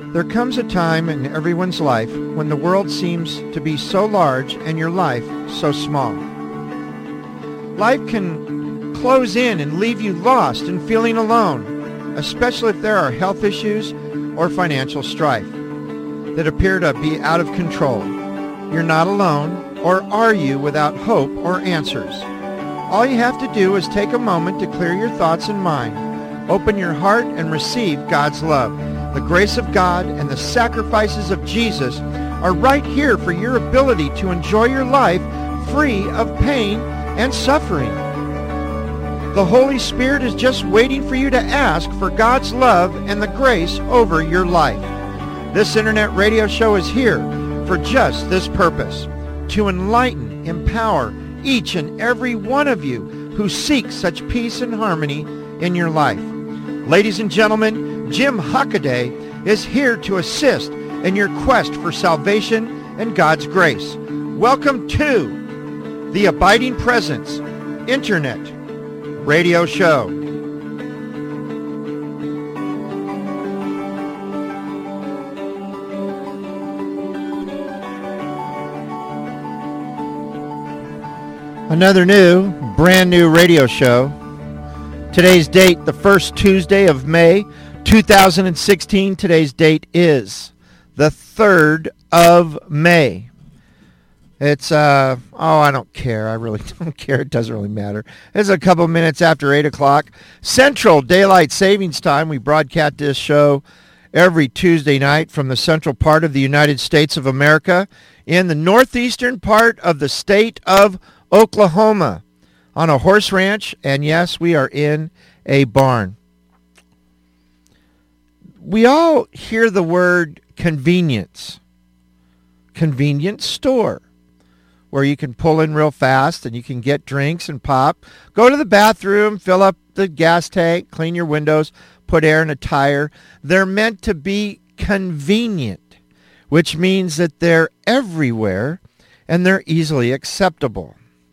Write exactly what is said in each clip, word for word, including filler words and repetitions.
There comes a time in everyone's life when the world seems to be so large and your life so small. Life can close in and leave you lost and feeling alone, especially if there are health issues or financial strife that appear to be out of control. You're not alone, or are you without hope or answers? All you have to do is take a moment to clear your thoughts and mind, open your heart, and receive God's love. The grace of God and the sacrifices of Jesus are right here for your ability to enjoy your life free of pain and suffering. The Holy Spirit is just waiting for you to ask for God's love and the grace over your life. This internet radio show is here for just this purpose, to enlighten, empower each and every one of you who seek such peace and harmony in your life. Ladies and gentlemen, Jim Hockaday is here to assist in your quest for salvation and God's grace. Welcome to the Abiding Presence Internet Radio Show. Another new, brand new radio show. Today's date, the first Tuesday of May, two thousand sixteen. Today's date is the third of May. It's, uh, oh, I don't care. I really don't care. It doesn't really matter. It's a couple minutes after eight o'clock. Central Daylight Savings Time. We broadcast this show every Tuesday night from the central part of the United States of America in the northeastern part of the state of Oklahoma on a horse ranch. And yes, we are in a barn. We all hear the word convenience, convenience store, where you can pull in real fast and you can get drinks and pop, go to the bathroom, fill up the gas tank, clean your windows, put air in a tire. They're meant to be convenient, which means that they're everywhere and they're easily acceptable.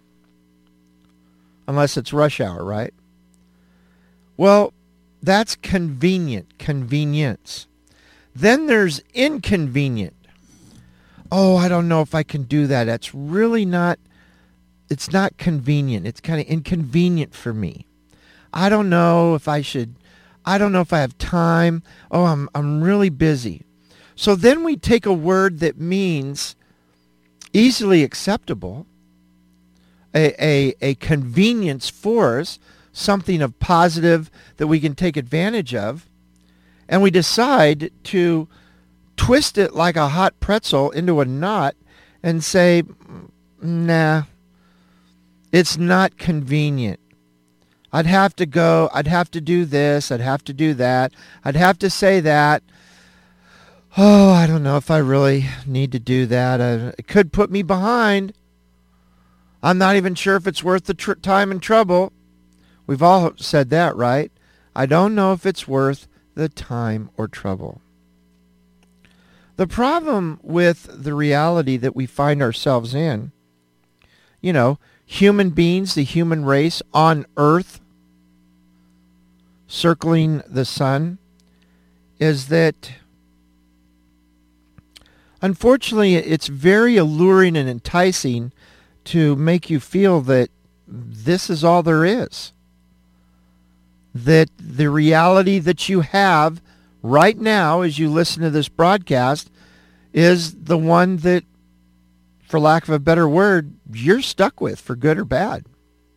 Unless it's rush hour, right? Well, that's convenient, convenience. Then there's inconvenient. Oh, I don't know if I can do that. That's really not, it's not convenient. It's kind of inconvenient for me. I don't know if I should, I don't know if I have time. Oh, I'm I'm really busy. So then we take a word that means easily acceptable, a, a, a convenience for us, something of positive that we can take advantage of, and we decide to twist it like a hot pretzel into a knot and say, nah, it's not convenient. I'd have to go, I'd have to do this, I'd have to do that, I'd have to say that. Oh, I don't know if I really need to do that. I, it could put me behind. I'm not even sure if it's worth the tr- time and trouble. We've all said that, right? I don't know if it's worth the time or trouble. The problem with the reality that we find ourselves in, you know, human beings, the human race on Earth, circling the sun, is that unfortunately it's very alluring and enticing to make you feel that this is all there is. That the reality that you have right now as you listen to this broadcast is the one that, for lack of a better word, you're stuck with for good or bad.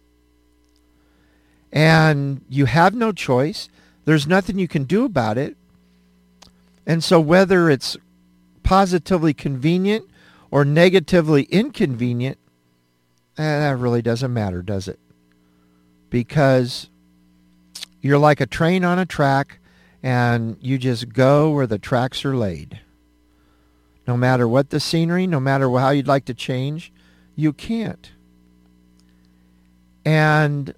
And you have no choice. There's nothing you can do about it. And so whether it's positively convenient or negatively inconvenient, eh, that really doesn't matter, does it? Because you're like a train on a track, and you just go where the tracks are laid. No matter what the scenery, no matter how you'd like to change, you can't. And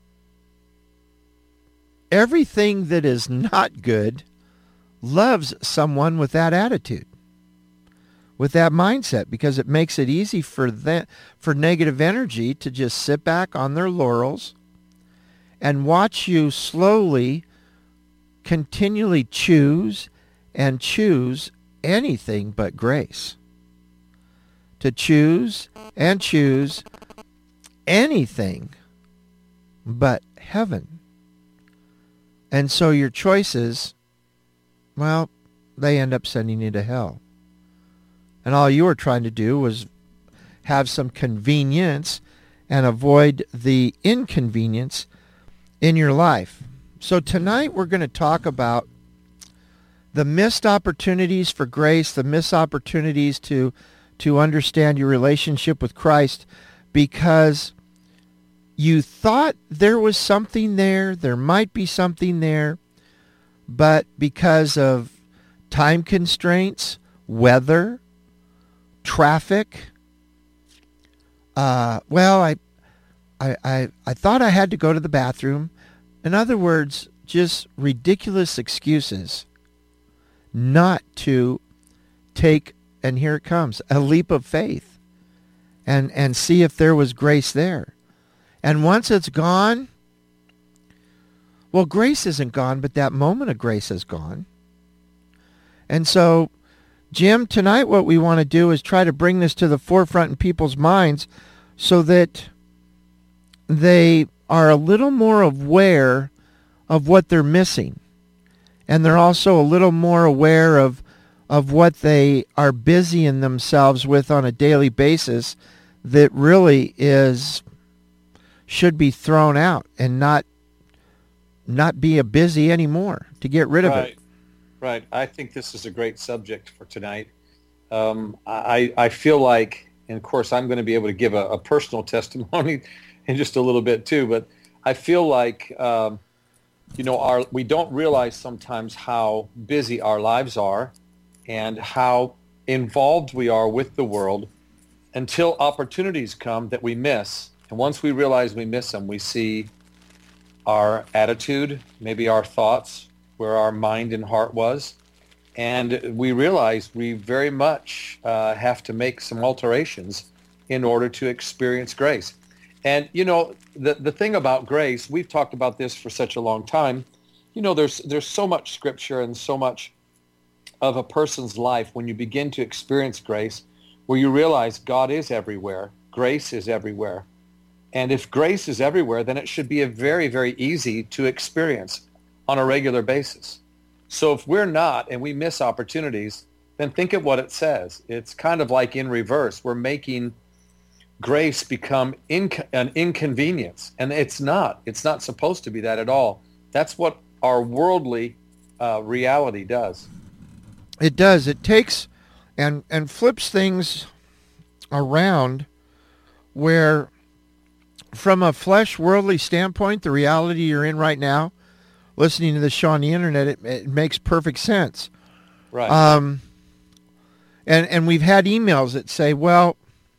everything that is not good loves someone with that attitude, with that mindset, because it makes it easy for that, for negative energy to just sit back on their laurels and watch you slowly, continually choose and choose anything but grace. To choose and choose anything but heaven. And so your choices, well, they end up sending you to hell. And all you were trying to do was have some convenience and avoid the inconvenience in your life. So tonight we're going to talk about the missed opportunities for grace, the missed opportunities to to understand your relationship with Christ, because you thought there was something there, there might be something there, but because of time constraints, weather, traffic, uh, well, I, I, I, I thought I had to go to the bathroom. In other words, just ridiculous excuses not to take, and here it comes, a leap of faith and, and see if there was grace there. And once it's gone, well, grace isn't gone, but that moment of grace is gone. And so, Jim, tonight what we want to do is try to bring this to the forefront in people's minds so that they are a little more aware of what they're missing. And they're also a little more aware of of what they are busying themselves with on a daily basis that really is should be thrown out and not not be a busy anymore, to get rid of Right. it. Right. I think this is a great subject for tonight. Um, I, I feel like, and of course I'm going to be able to give a, a personal testimony in just a little bit too, but I feel like, um, you know, our we don't realize sometimes how busy our lives are and how involved we are with the world until opportunities come that we miss. And once we realize we miss them, we see our attitude, maybe our thoughts, where our mind and heart was. And we realize we very much uh, have to make some alterations in order to experience grace. And, you know, the, the thing about grace, we've talked about this for such a long time. You know, there's there's so much scripture and so much of a person's life when you begin to experience grace, where you realize God is everywhere, grace is everywhere. And if grace is everywhere, then it should be a very, very easy to experience on a regular basis. So if we're not and we miss opportunities, then think of what it says. It's kind of like in reverse. We're making grace become inc- an inconvenience. And it's not. It's not supposed to be that at all. That's what our worldly uh, reality does. It does. It takes and and flips things around where, from a flesh worldly standpoint, the reality you're in right now, listening to this show on the internet, it, it makes perfect sense. Right. Um, and and we've had emails that say, well,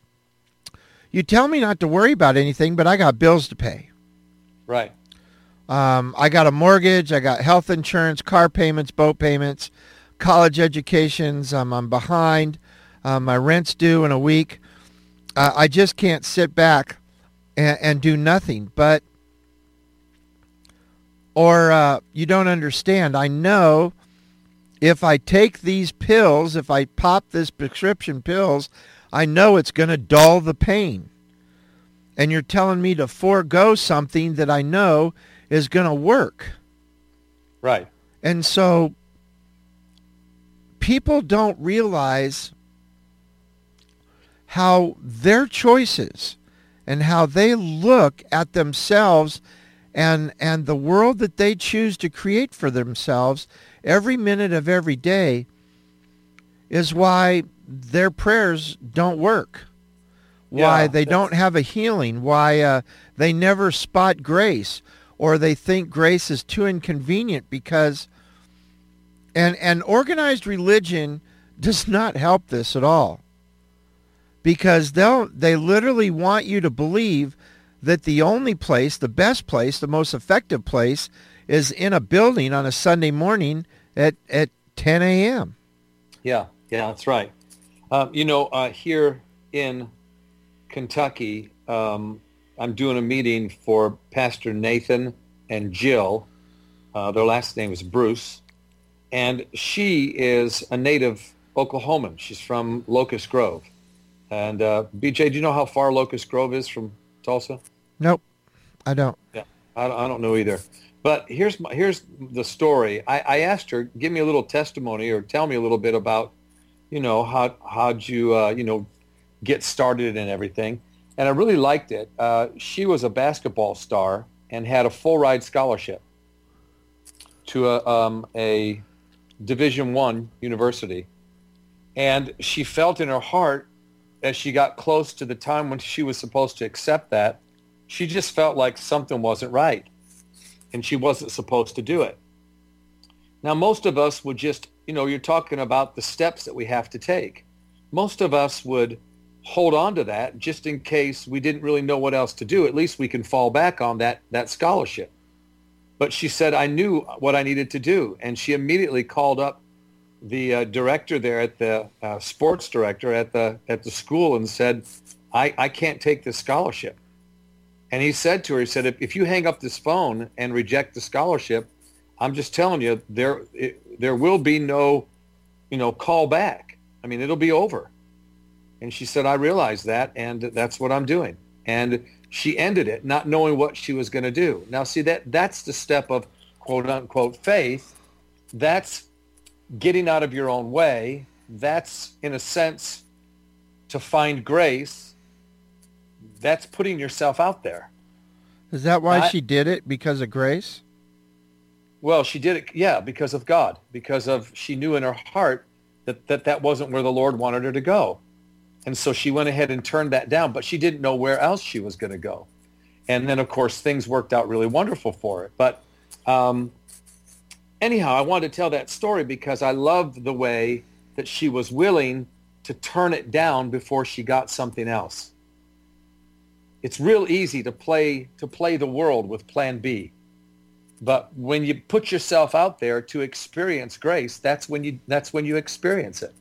you tell me not to worry about anything, but I got bills to pay. Right. Um, I got a mortgage, I got health insurance, car payments, boat payments, college educations. Um, I'm behind. Uh, my rent's due in a week. Uh, I just can't sit back and, and do nothing. But, or uh, you don't understand. I know if I take these pills, if I pop this prescription pills, I know it's going to dull the pain. And you're telling me to forego something that I know is going to work. Right. And so people don't realize how their choices and how they look at themselves and and the world that they choose to create for themselves every minute of every day is why their prayers don't work, why Yeah, they that's- don't have a healing, why uh, they never spot grace, or they think grace is too inconvenient because, and, and organized religion does not help this at all, because they'll they literally want you to believe that the only place, the best place, the most effective place is in a building on a Sunday morning at, at ten a.m. Yeah, yeah, that's right. Um, you know, uh, here in Kentucky, um, I'm doing a meeting for Pastor Nathan and Jill. Uh, their last name is Bruce. and she is a native Oklahoman. She's from Locust Grove. And uh, B J, do you know how far Locust Grove is from Tulsa? Nope, I don't. Yeah, I, I don't know either. But here's my, here's the story. I, I asked her, give me a little testimony or tell me a little bit about, you know, how how'd you uh, you know get started and everything. And I really liked it. Uh, she was a basketball star and had a full ride scholarship to a, um, a Division One university. And she felt in her heart, as she got close to the time when she was supposed to accept that, she just felt like something wasn't right and she wasn't supposed to do it. Now, most of us would just, you know, you're talking about the steps that we have to take. Most of us would hold on to that just in case we didn't really know what else to do. At least we can fall back on that, that scholarship. But she said, I knew what I needed to do. And she immediately called up the uh, director there at the uh, sports director at the at the school and said, I, I can't take this scholarship. And he said to her, he said, if, if you hang up this phone and reject the scholarship, I'm just telling you, there it, there will be no, you know, call back. I mean, it'll be over. And she said, I realize that, and that's what I'm doing. And she ended it, not knowing what she was going to do. Now, see, that that's the step of quote unquote faith. That's getting out of your own way. That's, in a sense, to find grace. That's putting yourself out there. Is that why I, she did it? Because of grace? Well, she did it, yeah, because of God. Because of, she knew in her heart that that, that wasn't where the Lord wanted her to go. And so she went ahead and turned that down, but she didn't know where else she was going to go. And then, of course, things worked out really wonderful for her. But um, anyhow, I wanted to tell that story because I loved the way that she was willing to turn it down before she got something else. It's real easy to play to play the world with plan B. But when you put yourself out there to experience grace, that's when you that's when you experience it.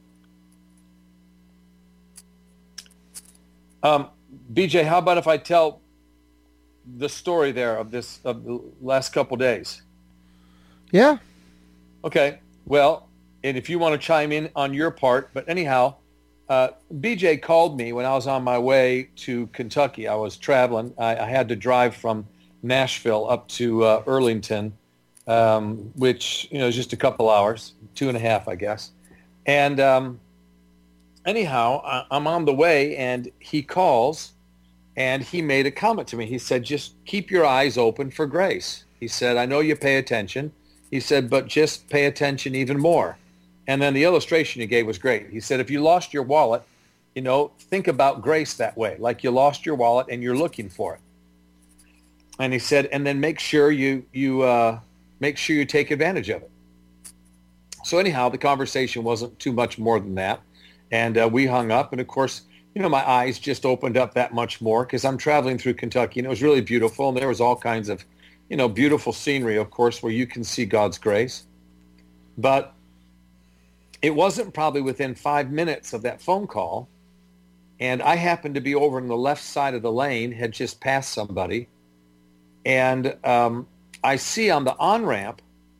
Um, B J, how about if I tell the story there of this of the last couple days? Yeah. Okay. Well, and if you want to chime in on your part, but anyhow, uh, B J called me when I was on my way to Kentucky. I was traveling. I, I had to drive from Nashville up to uh, Arlington, um, which, you know, is just a couple hours, two and a half, I guess. And um, anyhow, I, I'm on the way, and he calls, and he made a comment to me. He said, just keep your eyes open for grace. He said, I know you pay attention. He said, but just pay attention even more. And then the illustration he gave was great. He said, if you lost your wallet, you know, think about grace that way, like you lost your wallet and you're looking for it. And he said, and then make sure you you uh, make sure you take advantage of it. So anyhow, the conversation wasn't too much more than that, and uh, we hung up. And of course, you know, my eyes just opened up that much more because I'm traveling through Kentucky, and it was really beautiful. And there was all kinds of, you know, beautiful scenery, of course, where you can see God's grace. But it wasn't probably within five minutes of that phone call, and I happened to be over on the left side of the lane, had just passed somebody. And um, I see on the on-ramp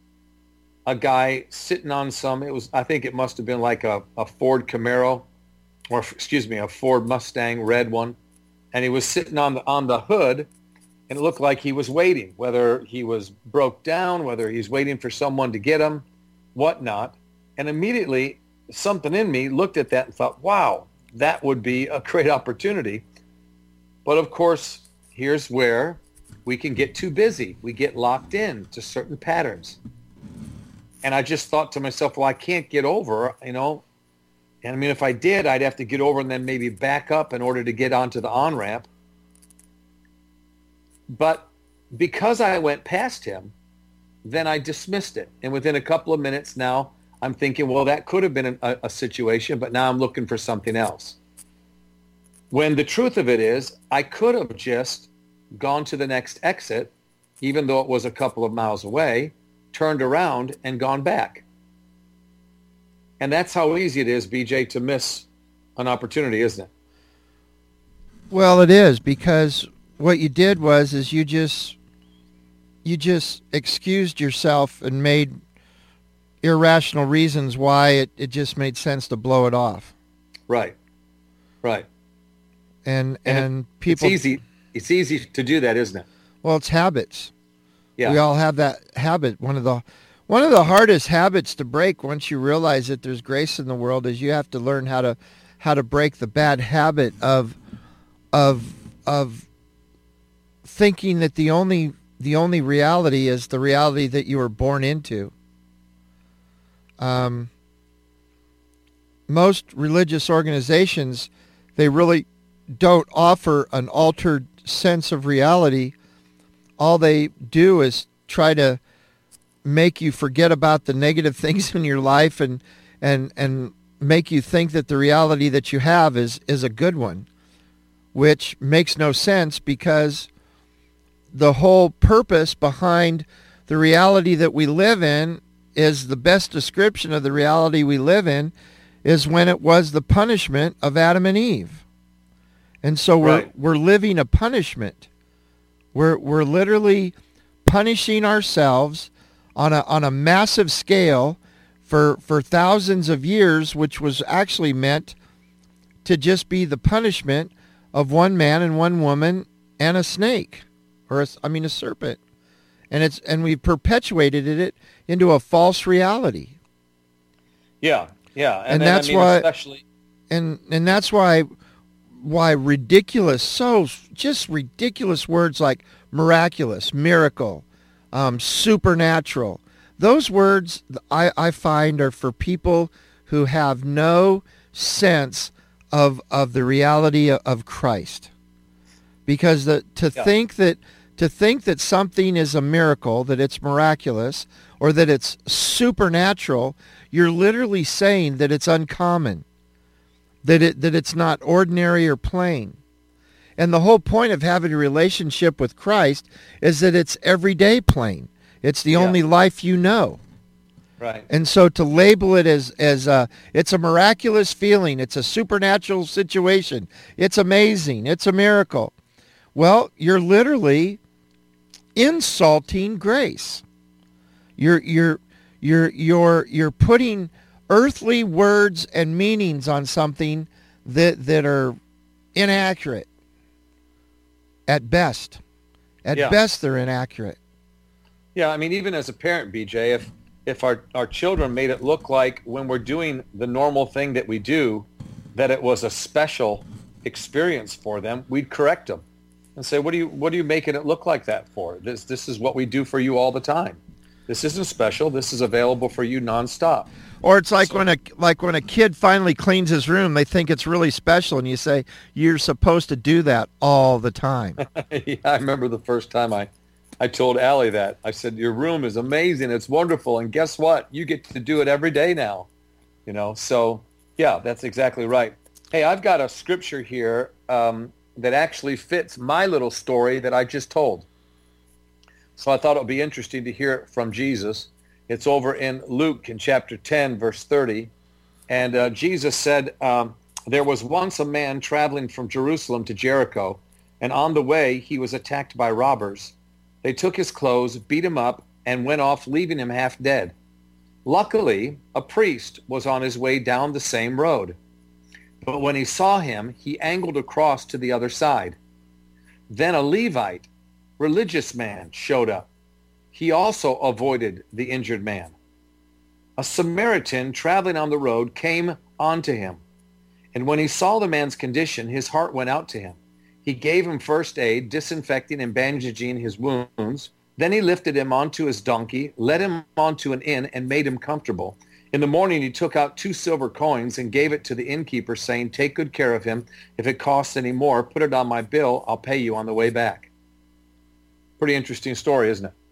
a guy sitting on some, it was, I think it must have been like a, a Ford Camaro, or excuse me, a Ford Mustang, red one. And he was sitting on the, on the hood, and it looked like he was waiting, whether he was broke down, whether he's waiting for someone to get him, whatnot. And immediately something in me looked at that and thought, wow, that would be a great opportunity. But of course, here's where we can get too busy. We get locked in to certain patterns. And I just thought to myself, well, I can't get over, you know. And I mean, if I did, I'd have to get over and then maybe back up in order to get onto the on-ramp. But because I went past him, then I dismissed it. And within a couple of minutes now, I'm thinking, well, that could have been a, a situation, but now I'm looking for something else. When the truth of it is, I could have just gone to the next exit, even though it was a couple of miles away, turned around and gone back. And that's how easy it is, B J, to miss an opportunity, isn't it? Well, it is, because what you did was is you just you just excused yourself and made irrational reasons why it, it just made sense to blow it off. Right. Right. And And, and it, people, it's easy. It's easy to do that, isn't it? well, it's habits. Yeah. We all have that habit. One of the one of the hardest habits to break once you realize that there's grace in the world is you have to learn how to how to break the bad habit of of of thinking that the only the only reality is the reality that you were born into. Um, most religious organizations, they really don't offer an altered sense of reality. All they do is try to make you forget about the negative things in your life and and and make you think that the reality that you have is is a good one, which makes no sense because the whole purpose behind the reality that we live in is the best description of the reality we live in is when it was the punishment of Adam and Eve. And so we're Right. we're living a punishment. We're we're literally punishing ourselves on a on a massive scale for for thousands of years, which was actually meant to just be the punishment of one man and one woman and a snake, or a, I mean a serpent, and it's and we've perpetuated it into a false reality, Yeah. Yeah. And then, that's I mean, why- especially, and and that's why why ridiculous, so just ridiculous words like miraculous, miracle, um, supernatural. Those words I, I find are for people who have no sense of of the reality of, of Christ. Because the, to Yeah. think that to think that something is a miracle, that it's miraculous, or that it's supernatural, you're literally saying that it's uncommon, that it that it's not ordinary or plain. And the whole point of having a relationship with Christ is that it's everyday plain. It's the Yeah. only life you know. right. And so to label it as as a, it's a miraculous feeling, it's a supernatural situation, it's amazing, it's a miracle. Well, you're literally insulting grace. You're you're you're you're you're putting earthly words and meanings on something that that are inaccurate at best. At Yeah. best, they're inaccurate. Yeah, I mean, even as a parent, B J, if if our, our children made it look like when we're doing the normal thing that we do, that it was a special experience for them, we'd correct them and say, "What do you what are you making it look like that for? This this is what we do for you all the time. This isn't special. This is available for you nonstop." Or it's like when a like when a kid finally cleans his room, they think it's really special, and you say you're supposed to do that all the time. Yeah, I remember the first time I, I told Allie that. I said, "Your room is amazing. It's wonderful. And guess what? You get to do it every day now." You know, so yeah, that's exactly right. Hey, I've got a scripture here um, that actually fits my little story that I just told. So I thought it would be interesting to hear it from Jesus. It's over in Luke in chapter ten, verse thirty. And uh, Jesus said, um, there was once a man traveling from Jerusalem to Jericho, and on the way he was attacked by robbers. They took his clothes, beat him up, and went off, leaving him half dead. Luckily, a priest was on his way down the same road. But when he saw him, he angled across to the other side. Then a Levite, religious man, showed up. He also avoided the injured man. A Samaritan traveling on the road came onto him. And when he saw the man's condition, his heart went out to him. He gave him first aid, disinfecting and bandaging his wounds. Then he lifted him onto his donkey, led him onto an inn, and made him comfortable. In the morning, he took out two silver coins and gave it to the innkeeper, saying, "Take good care of him. If it costs any more, put it on my bill. I'll pay you on the way back." Pretty interesting story, isn't it?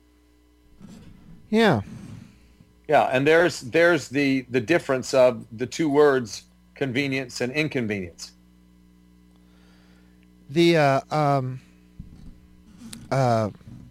Yeah. Yeah, and there's there's the, the difference of the two words, convenience and inconvenience. The uh, um, uh,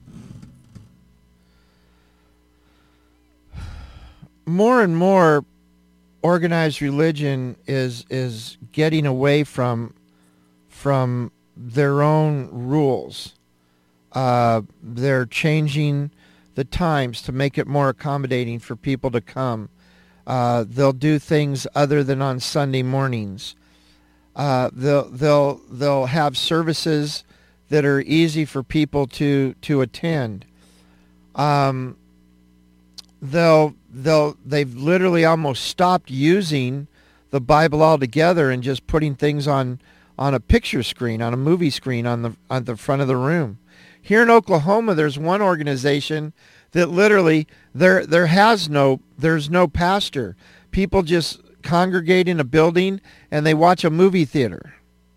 more and more organized religion is is getting away from from their own rules. Uh, they're changing the times to make it more accommodating for people to come. Uh, they'll do things other than on Sunday mornings. Uh, they'll they'll they'll have services that are easy for people to to attend. Um, they'll they'll they've literally almost stopped using the Bible altogether and just putting things on on a picture screen, on a movie screen on the on the front of the room. Here in Oklahoma, there's one organization that literally there there has no there's no pastor. People just congregate in a building and they watch a movie theater.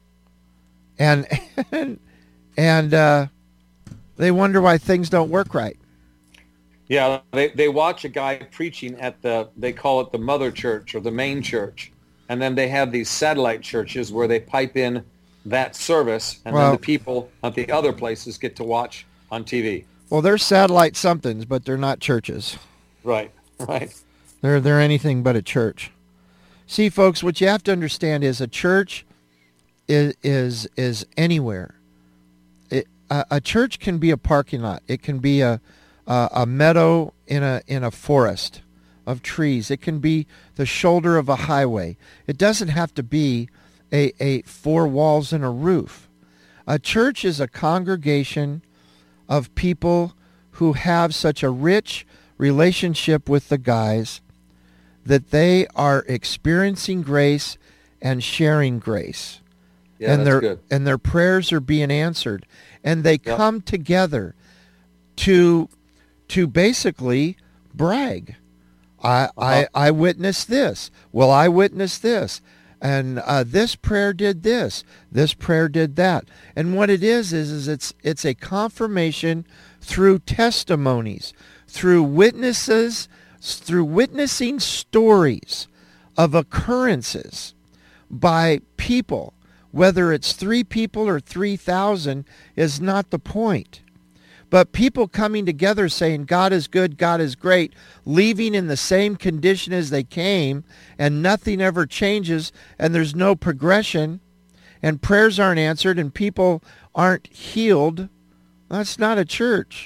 And and, and uh, they wonder why things don't work right. Yeah, they, they watch a guy preaching at the, they call it the mother church or the main church. And then they have these satellite churches where they pipe in that service, and well, then the people at the other places get to watch on T V. Well, they're satellite somethings, but they're not churches. Right, right. They're, they're anything but a church. See, folks, what you have to understand is a church is is, is anywhere. It, a, a church can be a parking lot. It can be a, a a meadow in a in a forest of trees. It can be the shoulder of a highway. It doesn't have to be a, a four walls and a roof. A church is a congregation of people who have such a rich relationship with the guys that they are experiencing grace and sharing grace. Yeah, and that's their good. and their prayers are being answered. And they Yep. come together to to basically brag. I, Uh-huh. I, I witnessed this. Well, I witnessed this. And uh, this prayer did this. This prayer did that. And what it is, is, is it's, it's a confirmation through testimonies, through witnesses, through witnessing stories of occurrences by people. Whether it's three people or three thousand is not the point. But people coming together saying, God is good, God is great, leaving in the same condition as they came, and nothing ever changes, and there's no progression, and prayers aren't answered, and people aren't healed, that's not a church.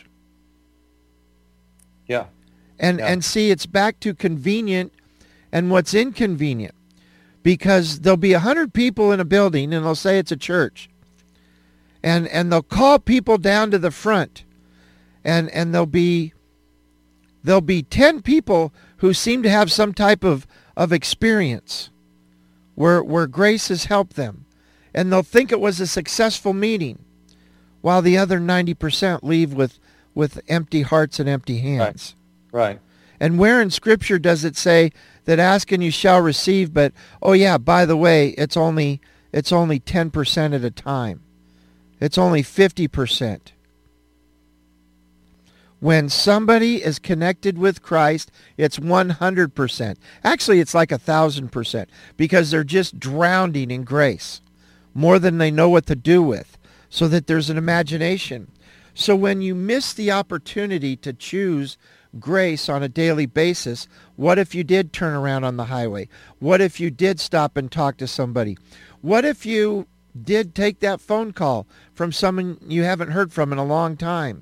Yeah. And, Yeah. and see, it's back to convenient and what's inconvenient. Because there'll be a hundred people in a building, and they'll say it's a church. And, and they'll call people down to the front. And and there'll be there'll be ten people who seem to have some type of, of experience where where grace has helped them. And they'll think it was a successful meeting, while the other ninety percent leave with, with empty hearts and empty hands. Right. Right. And where in Scripture does it say that ask and you shall receive, but oh yeah, by the way, it's only it's only ten percent at a time. It's only fifty percent. When somebody is connected with Christ, it's one hundred percent. Actually, it's like one thousand percent because they're just drowning in grace more than they know what to do with, so that there's an imagination. So when you miss the opportunity to choose grace on a daily basis, what if you did turn around on the highway? What if you did stop and talk to somebody? What if you did take that phone call from someone you haven't heard from in a long time?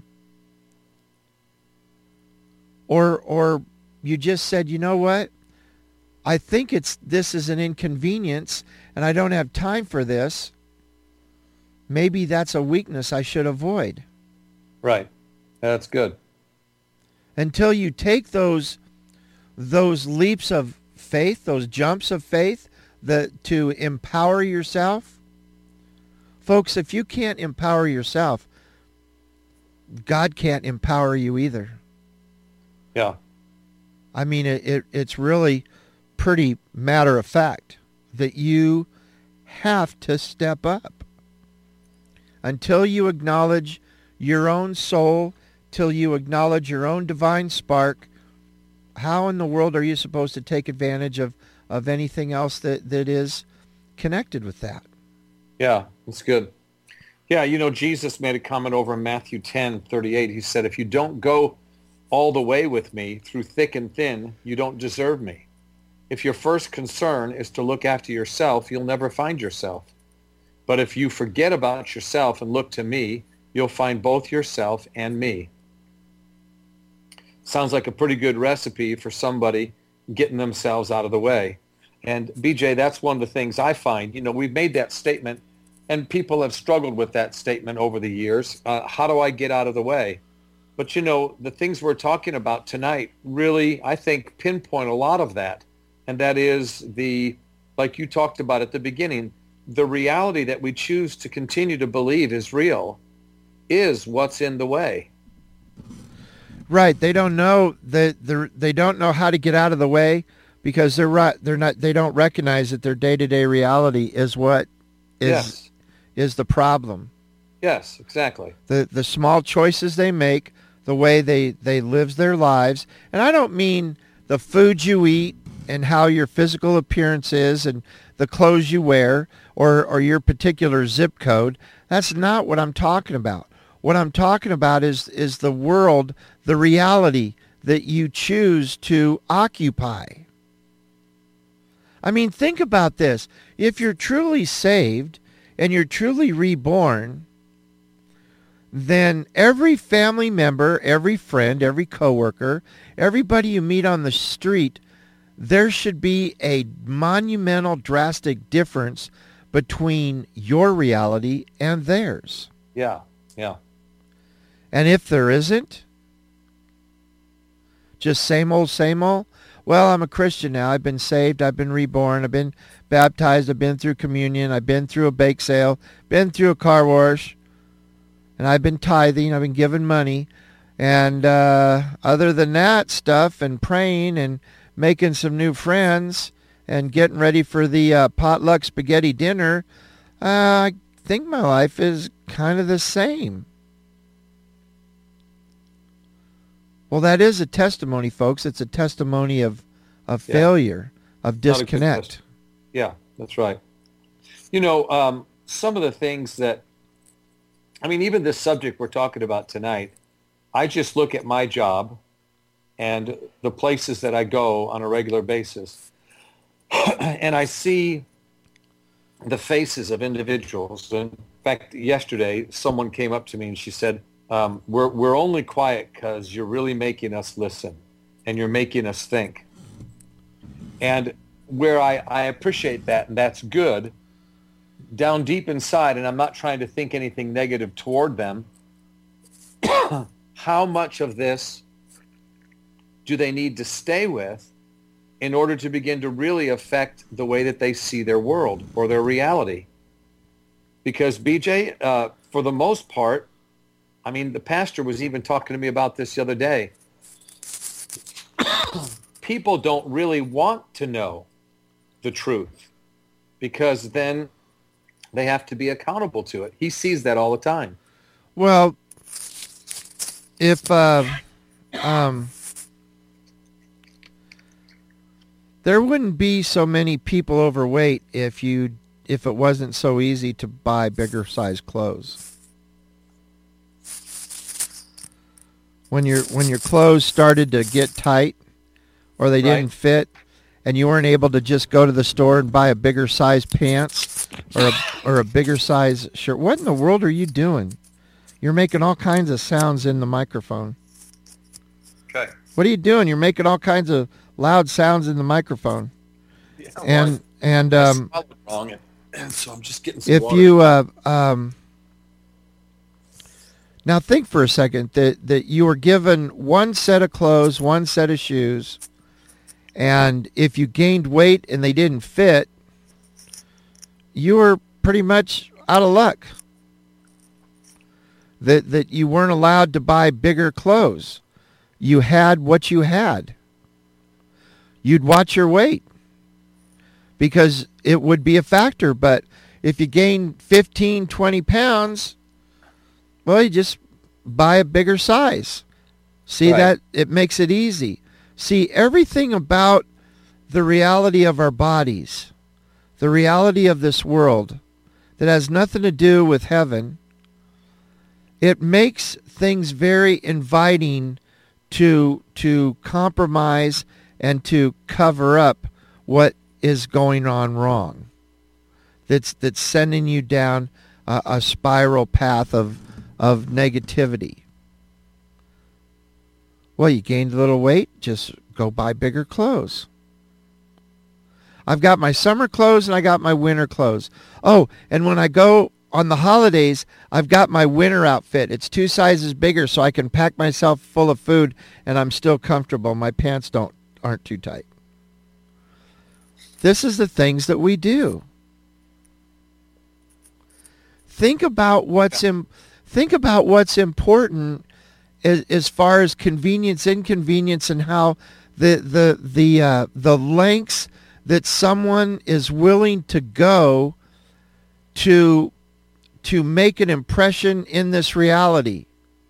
Or or you just said, you know what? I think it's this is an inconvenience and I don't have time for this. Maybe that's a weakness I should avoid. Right. That's good. Until you take those those leaps of faith, those jumps of faith, the, to empower yourself. Folks, if you can't empower yourself, God can't empower you either. Yeah. I mean, it, it it's really pretty matter of fact that you have to step up. Until you acknowledge your own soul, till you acknowledge your own divine spark, how in the world are you supposed to take advantage of, of anything else that, that is connected with that? Yeah, that's good. Yeah, you know, Jesus made a comment over in Matthew ten thirty-eight. He said, if you don't go all the way with me through thick and thin, you don't deserve me. If your first concern is to look after yourself, you'll never find yourself. But if you forget about yourself and look to me, you'll find both yourself and me. sounds like a pretty good recipe for somebody getting themselves out of the way. And B J, that's one of the things I find. You know, we've made that statement, and people have struggled with that statement over the years. Uh, how do I get out of the way? But, you know, the things we're talking about tonight really, I think, pinpoint a lot of that. And that is the, like you talked about at the beginning, the reality that we choose to continue to believe is real is what's in the way. Right. They don't know that they they don't know how to get out of the way because they're right. They're not. They don't recognize that their day-to-day reality is what is Yes. is the problem. Yes, exactly. The the small choices they make, the way they they live their lives, and I don't mean the food you eat and how your physical appearance is and the clothes you wear or or your particular zip code. That's not what I'm talking about. What I'm talking about is is the world, the reality that you choose to occupy. I mean, think about this. If you're truly saved and you're truly reborn, then every family member, every friend, every coworker, everybody you meet on the street, there should be a monumental, drastic difference between your reality and theirs. Yeah, yeah. And if there isn't, just same old, same old, well, I'm a Christian now. I've been saved. I've been reborn. I've been baptized. I've been through communion. I've been through a bake sale, been through a car wash, and I've been tithing. I've been giving money. And uh, other than that stuff and praying and making some new friends and getting ready for the uh, potluck spaghetti dinner, uh, I think my life is kind of the same. Well, that is a testimony, folks. It's a testimony of, of Yeah. failure, of Not a good disconnect. test. Yeah, that's right. You know, um, some of the things that, I mean, even this subject we're talking about tonight, I just look at my job and the places that I go on a regular basis, and I see the faces of individuals. In fact, yesterday, someone came up to me and she said, um, we're, we're only quiet because you're really making us listen and you're making us think. And where I, I appreciate that, and that's good, down deep inside, and I'm not trying to think anything negative toward them, how much of this do they need to stay with in order to begin to really affect the way that they see their world or their reality? Because, B J, uh, for the most part, I mean, the pastor was even talking to me about this the other day. People don't really want to know the truth because then they have to be accountable to it. He sees that all the time. Well, if uh, um, there wouldn't be so many people overweight if you if it wasn't so easy to buy bigger size clothes. When your when your clothes started to get tight or they Right. didn't fit and you weren't able to just go to the store and buy a bigger size pants or a, or a bigger size shirt. What in the world are you doing? You're making all kinds of sounds in the microphone. Okay. What are you doing? You're making all kinds of loud sounds in the microphone. Yeah, And and I um, spelled it wrong, and, and so I'm just getting some if water. you uh, um, now think for a second that that you were given one set of clothes, one set of shoes, and if you gained weight and they didn't fit, you were pretty much out of luck. That that you weren't allowed to buy bigger clothes. You had what you had. You'd watch your weight because it would be a factor. But if you gain fifteen, twenty pounds, well, you just buy a bigger size. See, Right. that it makes it easy. See, everything about the reality of our bodies, the reality of this world that has nothing to do with heaven, it makes things very inviting to to compromise and to cover up what is going on wrong. That's that's sending you down a, a spiral path of of negativity. Well, you gained a little weight, just go buy bigger clothes. I've got my summer clothes and I got my winter clothes. Oh, and when I go on the holidays, I've got my winter outfit. It's two sizes bigger so I can pack myself full of food and I'm still comfortable. My pants don't aren't too tight. This is the things that we do. Think about what's in, think about what's important as, as far as convenience, inconvenience, and how the the the uh, the lengths that someone is willing to go to to make an impression in this reality.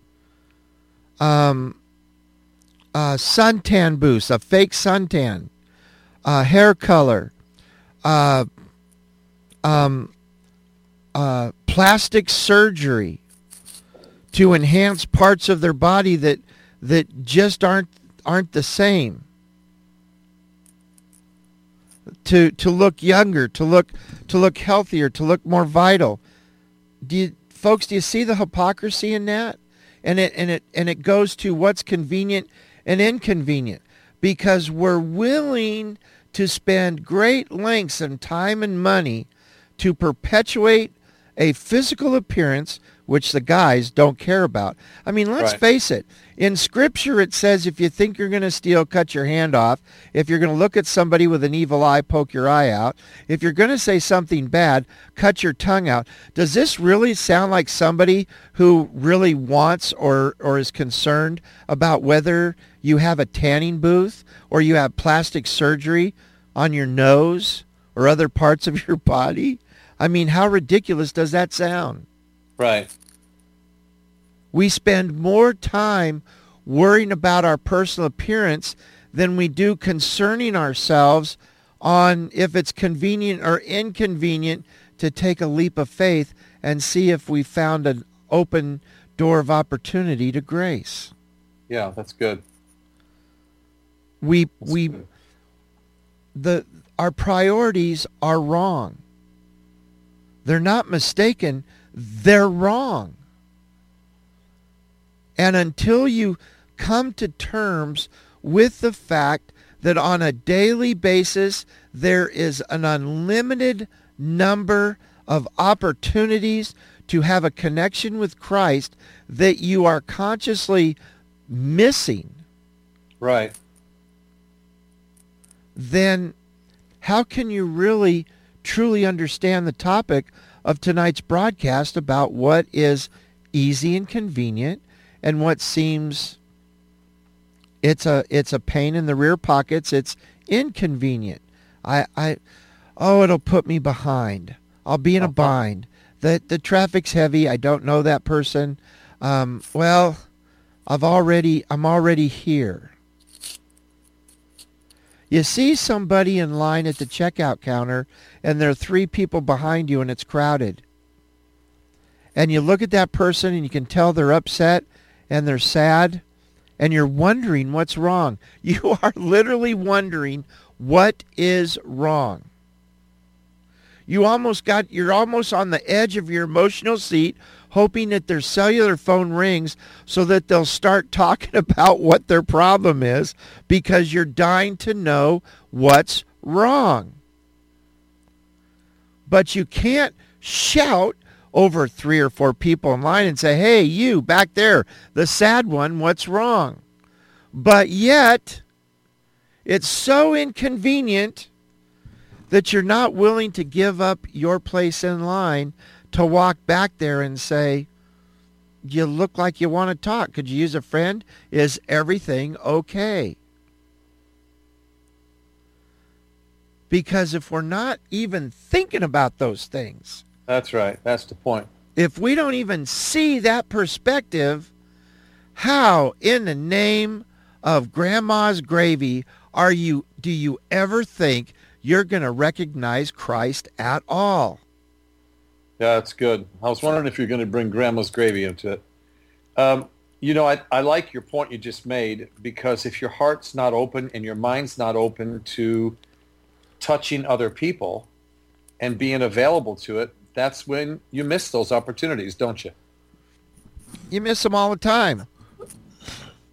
Um, uh, suntan boost, a fake suntan, uh, hair color, uh, um, uh, plastic surgery to enhance parts of their body that that just aren't aren't the same. To to look younger, to look to look healthier, to look more vital. Do you, folks, do you see the hypocrisy in that? And it and it and it goes to what's convenient and inconvenient, because we're willing to spend great lengths and time and money to perpetuate a physical appearance which the guys don't care about. I mean, let's Right. face it. In Scripture, it says if you think you're going to steal, cut your hand off. If you're going to look at somebody with an evil eye, poke your eye out. If you're going to say something bad, cut your tongue out. Does this really sound like somebody who really wants or, or is concerned about whether you have a tanning booth or you have plastic surgery on your nose or other parts of your body? I mean, how ridiculous does that sound? Right. We spend more time worrying about our personal appearance than we do concerning ourselves on if it's convenient or inconvenient to take a leap of faith and see if we found an open door of opportunity to grace. Yeah, that's good. We That's we good. the our priorities are wrong. They're not mistaken, they're wrong. And until you come to terms with the fact that on a daily basis there is an unlimited number of opportunities to have a connection with Christ that you are consciously missing, Right. then how can you really truly understand the topic of tonight's broadcast about what is easy and convenient and what seems it's a it's a pain in the rear pockets, it's inconvenient. I I oh, it'll put me behind. I'll be in a Uh-huh. bind. The the traffic's heavy. I don't know that person. Um, well, I've already I'm already here. You see somebody in line at the checkout counter and there are three people behind you and it's crowded. And you look at that person and you can tell they're upset and they're sad and you're wondering what's wrong. You are literally wondering what is wrong. You almost got, you're almost on the edge of your emotional seat hoping that their cellular phone rings so that they'll start talking about what their problem is because you're dying to know what's wrong. But you can't shout over three or four people in line and say, hey, you back there, the sad one, what's wrong? But yet, it's so inconvenient that you're not willing to give up your place in line to walk back there and say, you look like you want to talk. Could you use a friend? Is everything okay? Because if we're not even thinking about those things, That's right. That's the point. if we don't even see that perspective, how in the name of grandma's gravy are you, do you ever think you're going to recognize Christ at all? Yeah, that's good. I was wondering if you're going to bring grandma's gravy into it. Um, you know, I, I like your point you just made, because if your heart's not open and your mind's not open to touching other people and being available to it, that's when you miss those opportunities, don't you? You miss them all the time.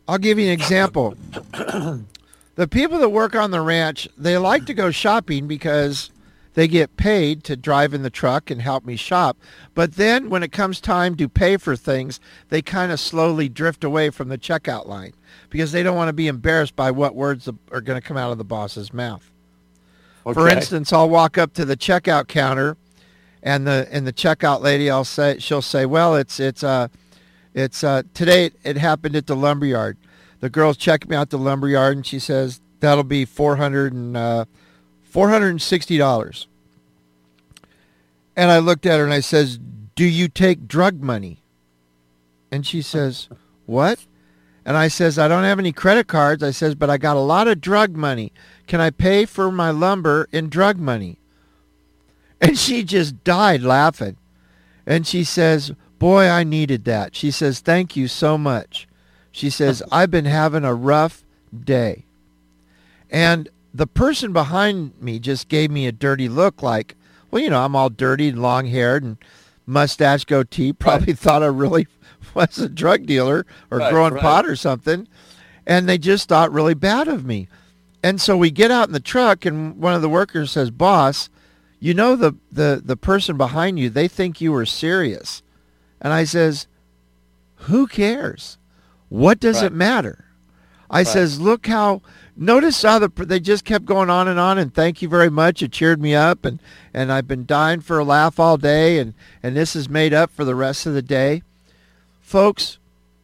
I'll give you an example. The people that work on the ranch, they like to go shopping because they get paid to drive in the truck and help me shop. But then when it comes time to pay for things, they kind of slowly drift away from the checkout line because they don't want to be embarrassed by what words are going to come out of the boss's mouth. Okay. For instance, I'll walk up to the checkout counter, and the and the checkout lady, I'll say, she'll say, "Well, it's it's uh, it's uh, today it happened at the lumberyard." The girl's checking me out the lumberyard, and she says that'll be four hundred and uh, four hundred and sixty dollars. And I looked at her and I says, "Do you take drug money?" And she says, "What?" And I says, "I don't have any credit cards." I says, "But I got a lot of drug money. Can I pay for my lumber in drug money?" And she just died laughing. And she says, "Boy, I needed that." She says, "Thank you so much." She says, "I've been having a rough day." And the person behind me just gave me a dirty look like, well, you know, I'm all dirty and long-haired and mustache goatee. Probably right. Thought I really was a drug dealer or right, growing right. pot or something. And they just thought really bad of me. And so we get out in the truck, and one of the workers says, "Boss, you know the, the, the person behind you, they think you were serious." And I says, "Who cares? What does right. it matter?" I right. says, "Look how, notice how the, they just kept going on and on, and thank you very much. It cheered me up, and, and I've been dying for a laugh all day, and, and this is made up for the rest of the day." Folks,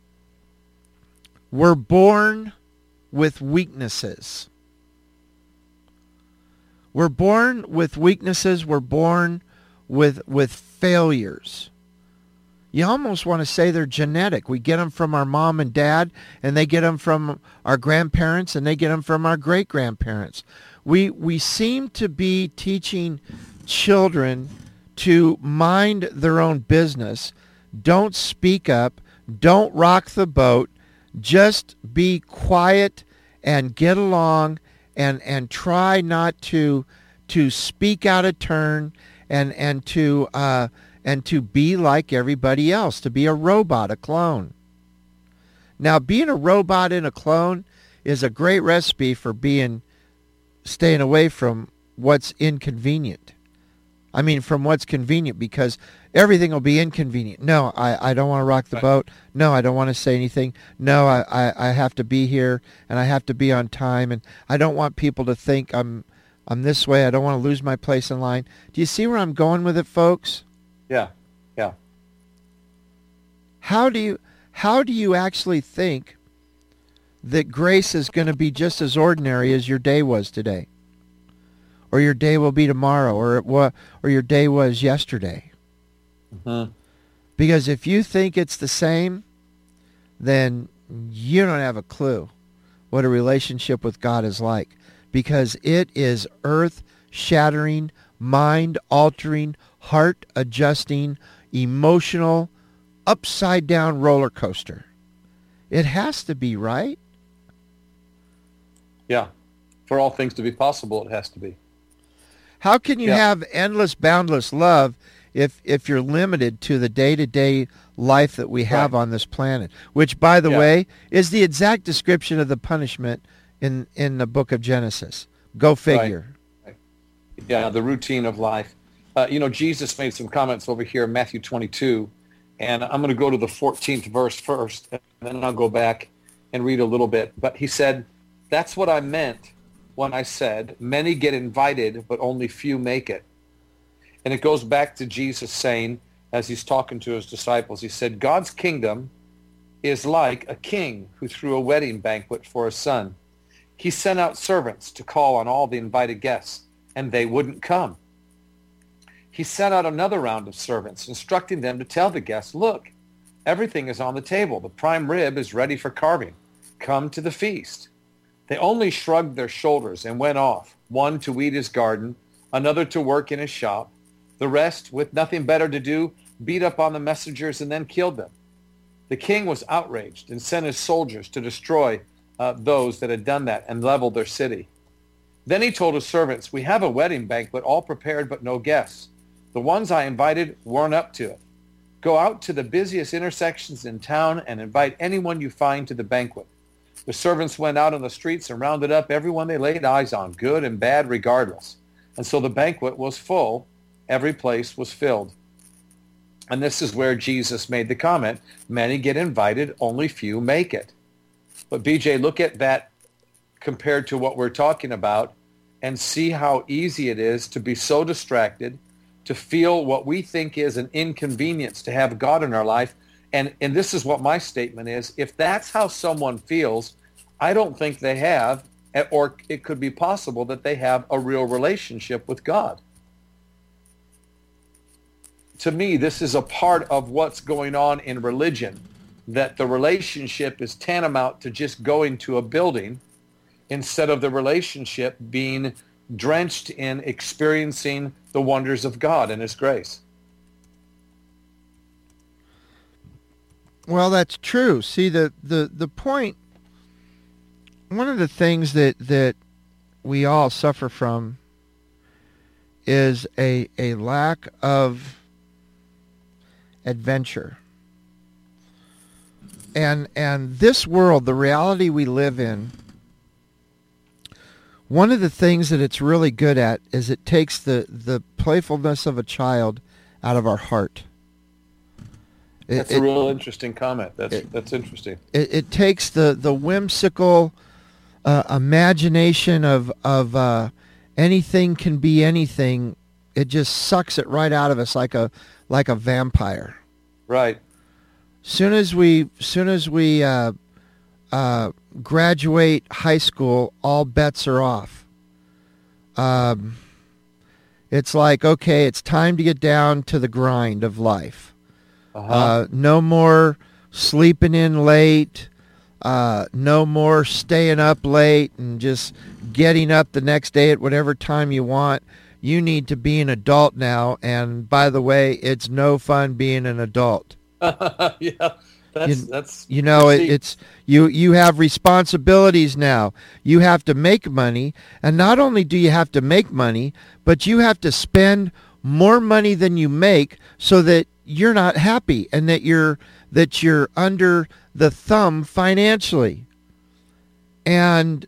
we're born with weaknesses. We're born with weaknesses. We're born with with failures. You almost want to say they're genetic. We get them from our mom and dad, and they get them from our grandparents, and they get them from our great-grandparents. We we seem to be teaching children to mind their own business. Don't speak up. Don't rock the boat. Just be quiet and get along, and and try not to to speak out of turn, and and to uh, and to be like everybody else, to be a robot, a clone. Now, being a robot and a clone is a great recipe for being staying away from what's inconvenient. I mean, from what's convenient, because everything will be inconvenient. No, I, I don't want to rock the right. boat. No, I don't want to say anything. No, I, I, I have to be here, and I have to be on time, and I don't want people to think I'm I'm this way. I don't want to lose my place in line. Do you see where I'm going with it, folks? Yeah, yeah. How do you how do you actually think that grace is going to be just as ordinary as your day was today, or your day will be tomorrow, or it wa- or your day was yesterday? Mm-hmm. Because if you think it's the same, then you don't have a clue what a relationship with God is like, because it is earth-shattering, mind-altering, heart-adjusting, emotional, upside-down roller coaster. It has to be, right? Yeah. For all things to be possible, it has to be. How can you yeah. have endless, boundless love if if you're limited to the day-to-day life that we have right. on this planet, which, by the yeah. way, is the exact description of the punishment in, in the book of Genesis. Go figure. Right. Right. Yeah, the routine of life. Uh, you know, Jesus made some comments over here in Matthew twenty-two, and I'm going to go to the fourteenth verse first, and then I'll go back and read a little bit. But he said, "That's what I meant when I said, many get invited, but only few make it." And it goes back to Jesus saying, as he's talking to his disciples, he said, "God's kingdom is like a king who threw a wedding banquet for his son. He sent out servants to call on all the invited guests, and they wouldn't come. He sent out another round of servants, instructing them to tell the guests, 'Look, everything is on the table. The prime rib is ready for carving. Come to the feast.' They only shrugged their shoulders and went off, one to weed his garden, another to work in his shop. The rest, with nothing better to do, beat up on the messengers and then killed them. The king was outraged and sent his soldiers to destroy uh, those that had done that and leveled their city. Then he told his servants, 'We have a wedding banquet all prepared but no guests. The ones I invited weren't up to it. Go out to the busiest intersections in town and invite anyone you find to the banquet. The servants went out on the streets and rounded up everyone they laid eyes on, good and bad regardless. And so the banquet was full. Every place was filled. And this is where Jesus made the comment, many get invited, only few make it. But B J, look at that compared to what we're talking about and see how easy it is to be so distracted, to feel what we think is an inconvenience to have God in our life. And, and this is what my statement is. If that's how someone feels, I don't think they have, or it could be possible that they have a real relationship with God. To me, this is a part of what's going on in religion, that the relationship is tantamount to just going to a building instead of the relationship being drenched in experiencing the wonders of God and his grace. Well, that's true. See, the, the, the point, one of the things that, that we all suffer from is a, a lack of adventure. And and this world, the reality we live in, one of the things that it's really good at is it takes the, the playfulness of a child out of our heart. It, that's it, a real interesting comment. That's it, that's interesting. It, it takes the, the whimsical uh, imagination of, of uh, anything can be anything. It just sucks it right out of us like a like a vampire. Right. Soon as we, soon as we uh, uh, graduate high school, all bets are off. Um, it's like, okay, it's time to get down to the grind of life. Uh-huh. Uh, no more sleeping in late. Uh, no more staying up late and just getting up the next day at whatever time you want. You need to be an adult now, and by the way, it's no fun being an adult. yeah, that's you, that's you know it, see. it's you you have responsibilities now. You have to make money, and not only do you have to make money, but you have to spend more money than you make so that you're not happy and that you're that you're under the thumb financially. And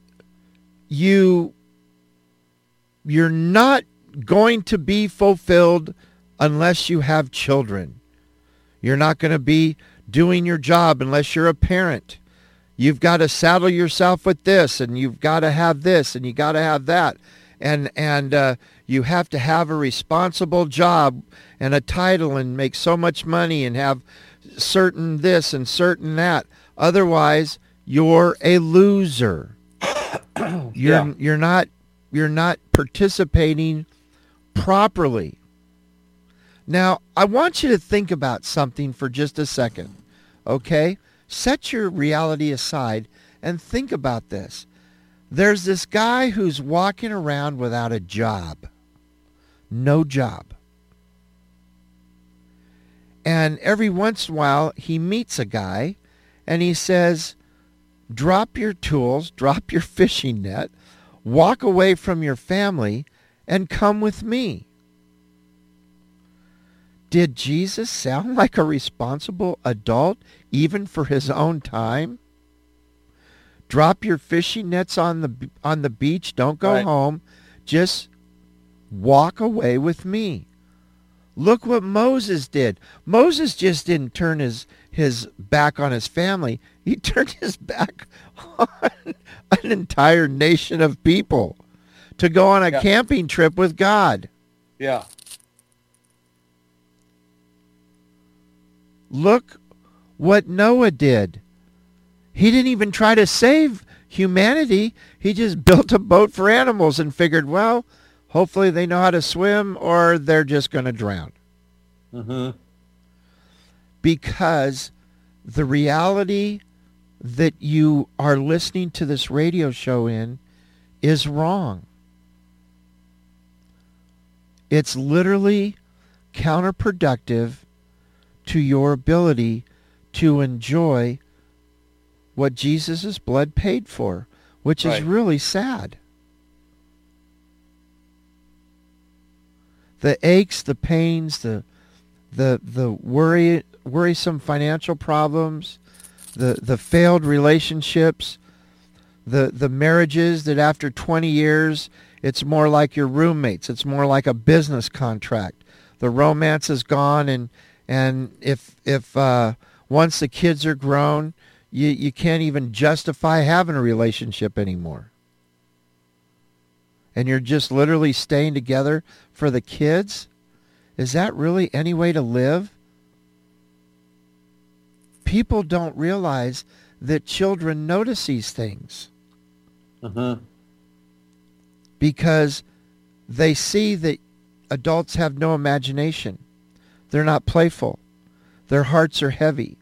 you you're not going to be fulfilled unless you have children. You're not going to be doing your job unless you're a parent. You've got to saddle yourself with this, and you've got to have this, and you got to have that. And and uh, you have to have a responsible job and a title and make so much money and have certain this and certain that. Otherwise, you're a loser. You're yeah. you're not you're not participating properly. Now, I want you to think about something for just a second, okay? Set your reality aside and think about this. There's this guy who's walking around without a job. No job. And every once in a while, he meets a guy, and he says, drop your tools, drop your fishing net, walk away from your family, and come with me. Did Jesus sound like a responsible adult, even for his own time? Drop your fishing nets on the on the beach. Don't go right. home. Just walk away with me. Look what Moses did. Moses just didn't turn his, his back on his family. He turned his back on an entire nation of people to go on a yeah. camping trip with God. Yeah. Look what Noah did. He didn't even try to save humanity. He just built a boat for animals and figured, well, hopefully they know how to swim or they're just going to drown. Mm-hmm. Because the reality that you are listening to this radio show in is wrong. It's literally counterproductive to your ability to enjoy what Jesus' blood paid for, which right. is really sad. The aches, the pains, the the the worry, worrisome financial problems, the the failed relationships, the the marriages that after twenty years, it's more like your roommates. It's more like a business contract. The romance is gone, and and if if uh, once the kids are grown, you you can't even justify having a relationship anymore. And you're just literally staying together for the kids. Is that really any way to live? People don't realize that children notice these things. Uh-huh. Because they see that adults have no imagination. They're not playful. Their hearts are heavy.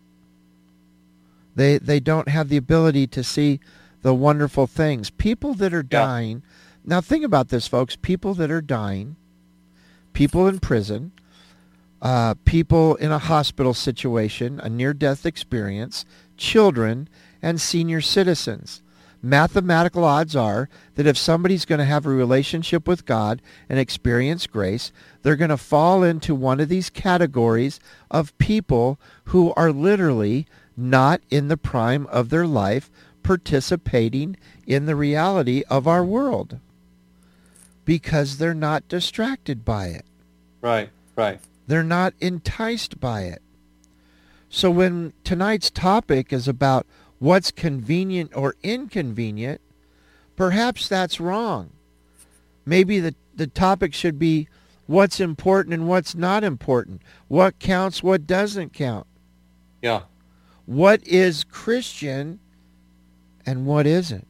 They they don't have the ability to see the wonderful things. People that are dying, yeah. Now think about this, folks. People that are dying, people in prison, uh, people in a hospital situation, a near-death experience, children, and senior citizens. Mathematical odds are that if somebody's going to have a relationship with God and experience grace, they're going to fall into one of these categories of people who are literally not in the prime of their life, participating in the reality of our world because they're not distracted by it. Right, right. They're not enticed by it. So when tonight's topic is about what's convenient or inconvenient, perhaps that's wrong. Maybe the, the topic should be what's important and what's not important. What counts, what doesn't count. Yeah. What is Christian and what isn't.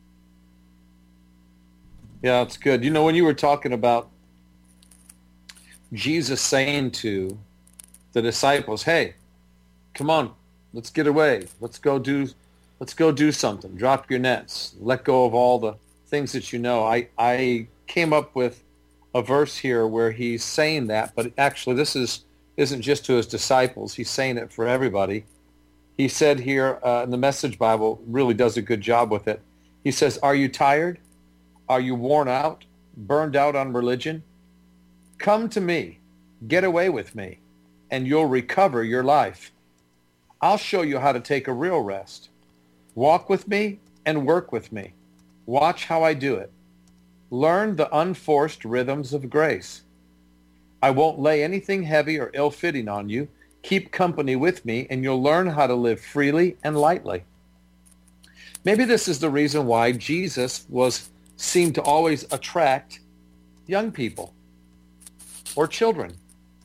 Yeah, it's good. You know, when you were talking about Jesus saying to the disciples, hey, come on, let's get away. Let's go do let's go do something. Drop your nets. Let go of all the things that you know. I, I came up with a verse here where he's saying that, but actually this is, isn't just to his disciples. He's saying it for everybody. He said here uh, in the Message Bible, really does a good job with it. He says, are you tired? Are you worn out? Burned out on religion? Come to me. Get away with me, and you'll recover your life. I'll show you how to take a real rest. Walk with me and work with me. Watch how I do it. Learn the unforced rhythms of grace. I won't lay anything heavy or ill-fitting on you. Keep company with me, and you'll learn how to live freely and lightly. Maybe this is the reason why Jesus was seemed to always attract young people or children.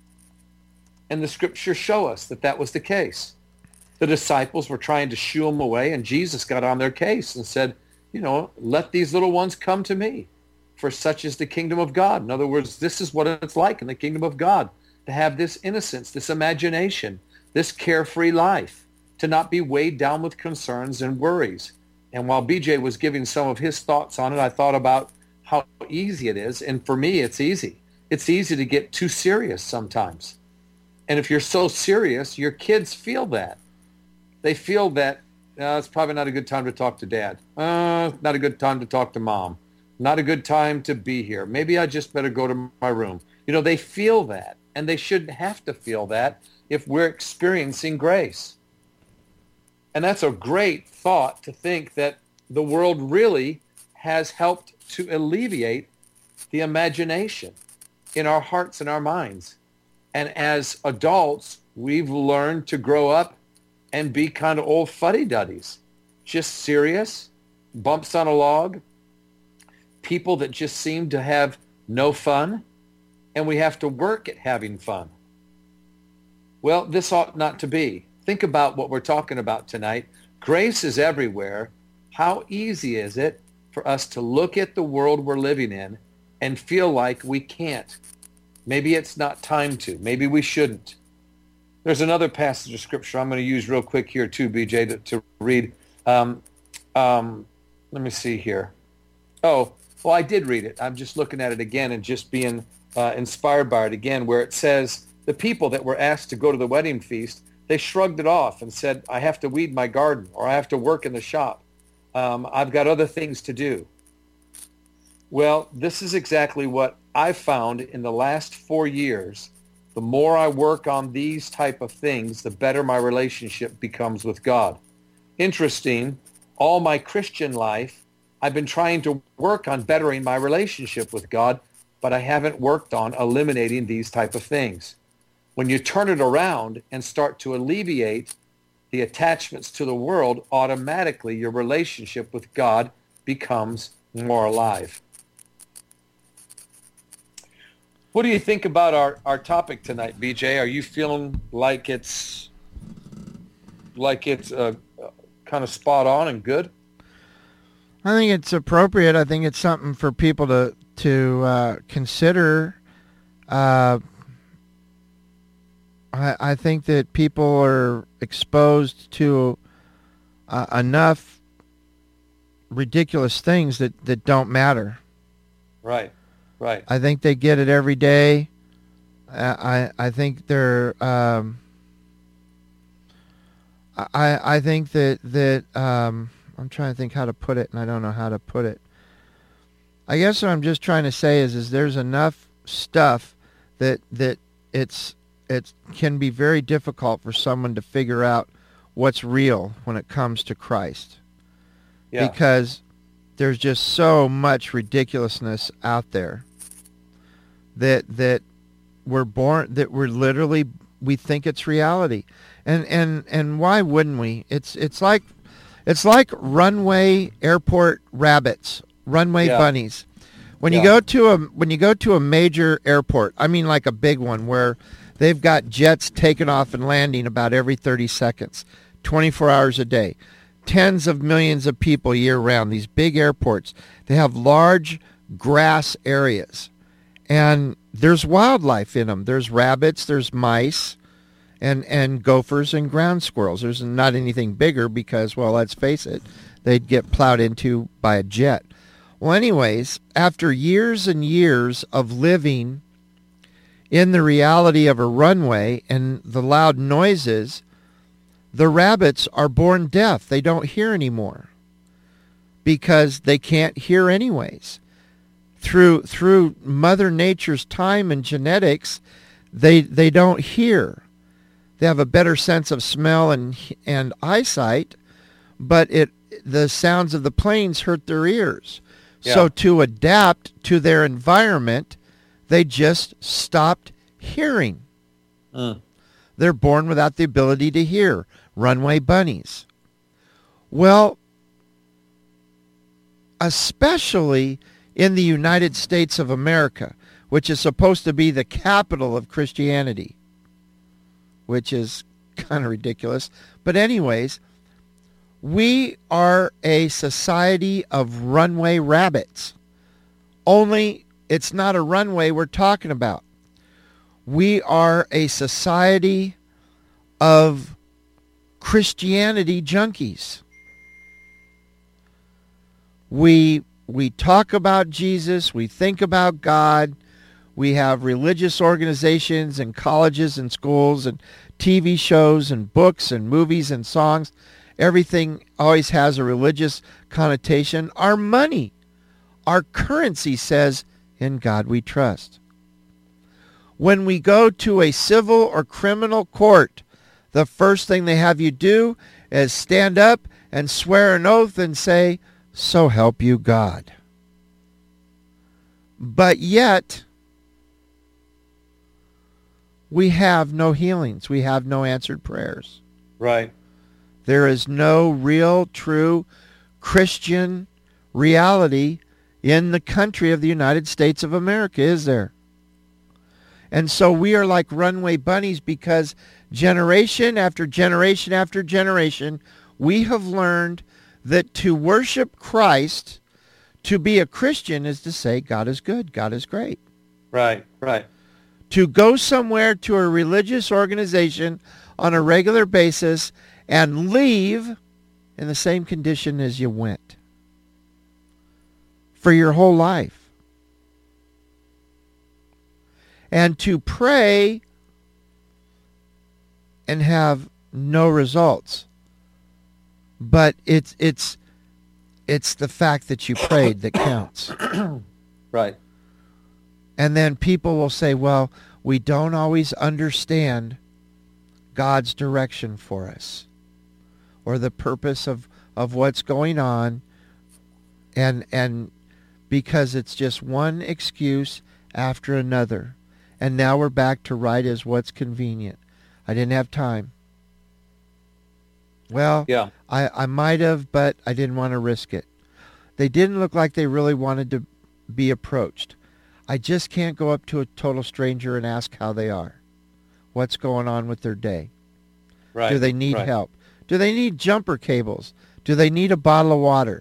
And the scriptures show us that that was the case. The disciples were trying to shoo them away, and Jesus got on their case and said, you know, let these little ones come to me, for such is the kingdom of God. In other words, this is what it's like in the kingdom of God, to have this innocence, this imagination, this carefree life, to not be weighed down with concerns and worries. And while B J was giving some of his thoughts on it, I thought about how easy it is. And for me, it's easy. It's easy to get too serious sometimes. And if you're so serious, your kids feel that. They feel that uh, it's probably not a good time to talk to dad. Uh, not a good time to talk to mom. Not a good time to be here. Maybe I just better go to my room. You know, they feel that, and they shouldn't have to feel that if we're experiencing grace. And that's a great thought, to think that the world really has helped to alleviate the imagination in our hearts and our minds. And as adults, we've learned to grow up and be kind of old fuddy-duddies, just serious, bumps on a log, people that just seem to have no fun, and we have to work at having fun. Well, this ought not to be. Think about what we're talking about tonight. Grace is everywhere. How easy is it for us to look at the world we're living in and feel like we can't? Maybe it's not time to. Maybe we shouldn't. There's another passage of Scripture I'm going to use real quick here too, B J, to, to read. Um, um, let me see here. Oh, well, I did read it. I'm just looking at it again and just being uh, inspired by it again, where it says the people that were asked to go to the wedding feast, they shrugged it off and said, I have to weed my garden, or I have to work in the shop. Um, I've got other things to do. Well, this is exactly what I've found in the last four years. The more I work on these type of things, the better my relationship becomes with God. Interesting, all my Christian life, I've been trying to work on bettering my relationship with God, but I haven't worked on eliminating these type of things. When you turn it around and start to alleviate the attachments to the world, automatically your relationship with God becomes more alive. What do you think about our, our topic tonight, B J? Are you feeling like it's like it's uh, kind of spot on and good? I think it's appropriate. I think it's something for people to to uh, consider. Uh, I, I think that people are exposed to uh, enough ridiculous things that, that don't matter. Right, right. I think they get it every day. I I think they're. Um, I I think that that um, I'm trying to think how to put it, and I don't know how to put it. I guess what I'm just trying to say is is there's enough stuff that that it's it can be very difficult for someone to figure out what's real when it comes to Christ. Yeah. Because there's just so much ridiculousness out there that that we're born that we're literally we think it's reality. And and and why wouldn't we? It's it's like it's like runway airport rabbits, runway Yeah. bunnies. When Yeah. you go to a when you go to a major airport, I mean like a big one where they've got jets taking off and landing about every thirty seconds, twenty-four hours a day. Tens of millions of people year round. These big airports, they have large grass areas. And there's wildlife in them. There's rabbits, there's mice, and, and gophers and ground squirrels. There's not anything bigger because, well, let's face it, they'd get plowed into by a jet. Well, anyways, after years and years of living in the reality of a runway and the loud noises, the rabbits are born deaf. They don't hear anymore because they can't hear anyways. Through through Mother Nature's time and genetics, they they don't hear. They have a better sense of smell and and eyesight, but it the sounds of the planes hurt their ears. Yeah. So to adapt to their environment, they just stopped hearing. Mm. They're born without the ability to hear. Runway bunnies. Well, especially in the United States of America, which is supposed to be the capital of Christianity, which is kind of ridiculous. But anyways, we are a society of runway rabbits. Only it's not a runway we're talking about. We are a society of Christianity junkies. We we talk about Jesus, we think about God, we have religious organizations and colleges and schools and T V shows and books and movies and songs. Everything always has a religious connotation. Our money, our currency says, "In God we trust." When we go to a civil or criminal court, the first thing they have you do is stand up and swear an oath and say, "So help you God." But yet, we have no healings. We have no answered prayers. Right. There is no real, true Christian reality in the country of the United States of America, is there? And so we are like runway bunnies because generation after generation after generation, we have learned that to worship Christ, to be a Christian, is to say God is good, God is great. Right, right. To go somewhere to a religious organization on a regular basis and leave in the same condition as you went for your whole life. And to pray and have no results. But it's it's it's the fact that you prayed that counts. Right. And then people will say, well, we don't always understand God's direction for us or the purpose of, of what's going on And and because it's just one excuse after another. And now we're back to right as what's convenient. I didn't have time. Well, Yeah. I, I might have, but I didn't want to risk it. They didn't look like they really wanted to be approached. I just can't go up to a total stranger and ask how they are. What's going on with their day? Right. Do they need right. help? Do they need jumper cables? Do they need a bottle of water?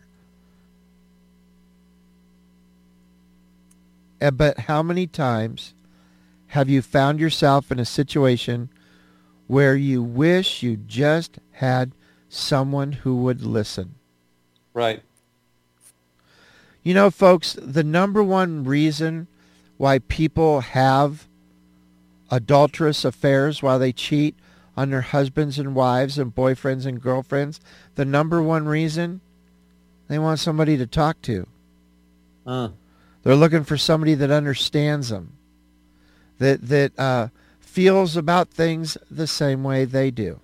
Uh, But how many times have you found yourself in a situation where you wish you just had someone who would listen? Right. You know, folks, the number one reason why people have adulterous affairs, while they cheat on their husbands and wives and boyfriends and girlfriends, the number one reason, they want somebody to talk to. Uh. They're looking for somebody that understands them, that that uh, feels about things the same way they do.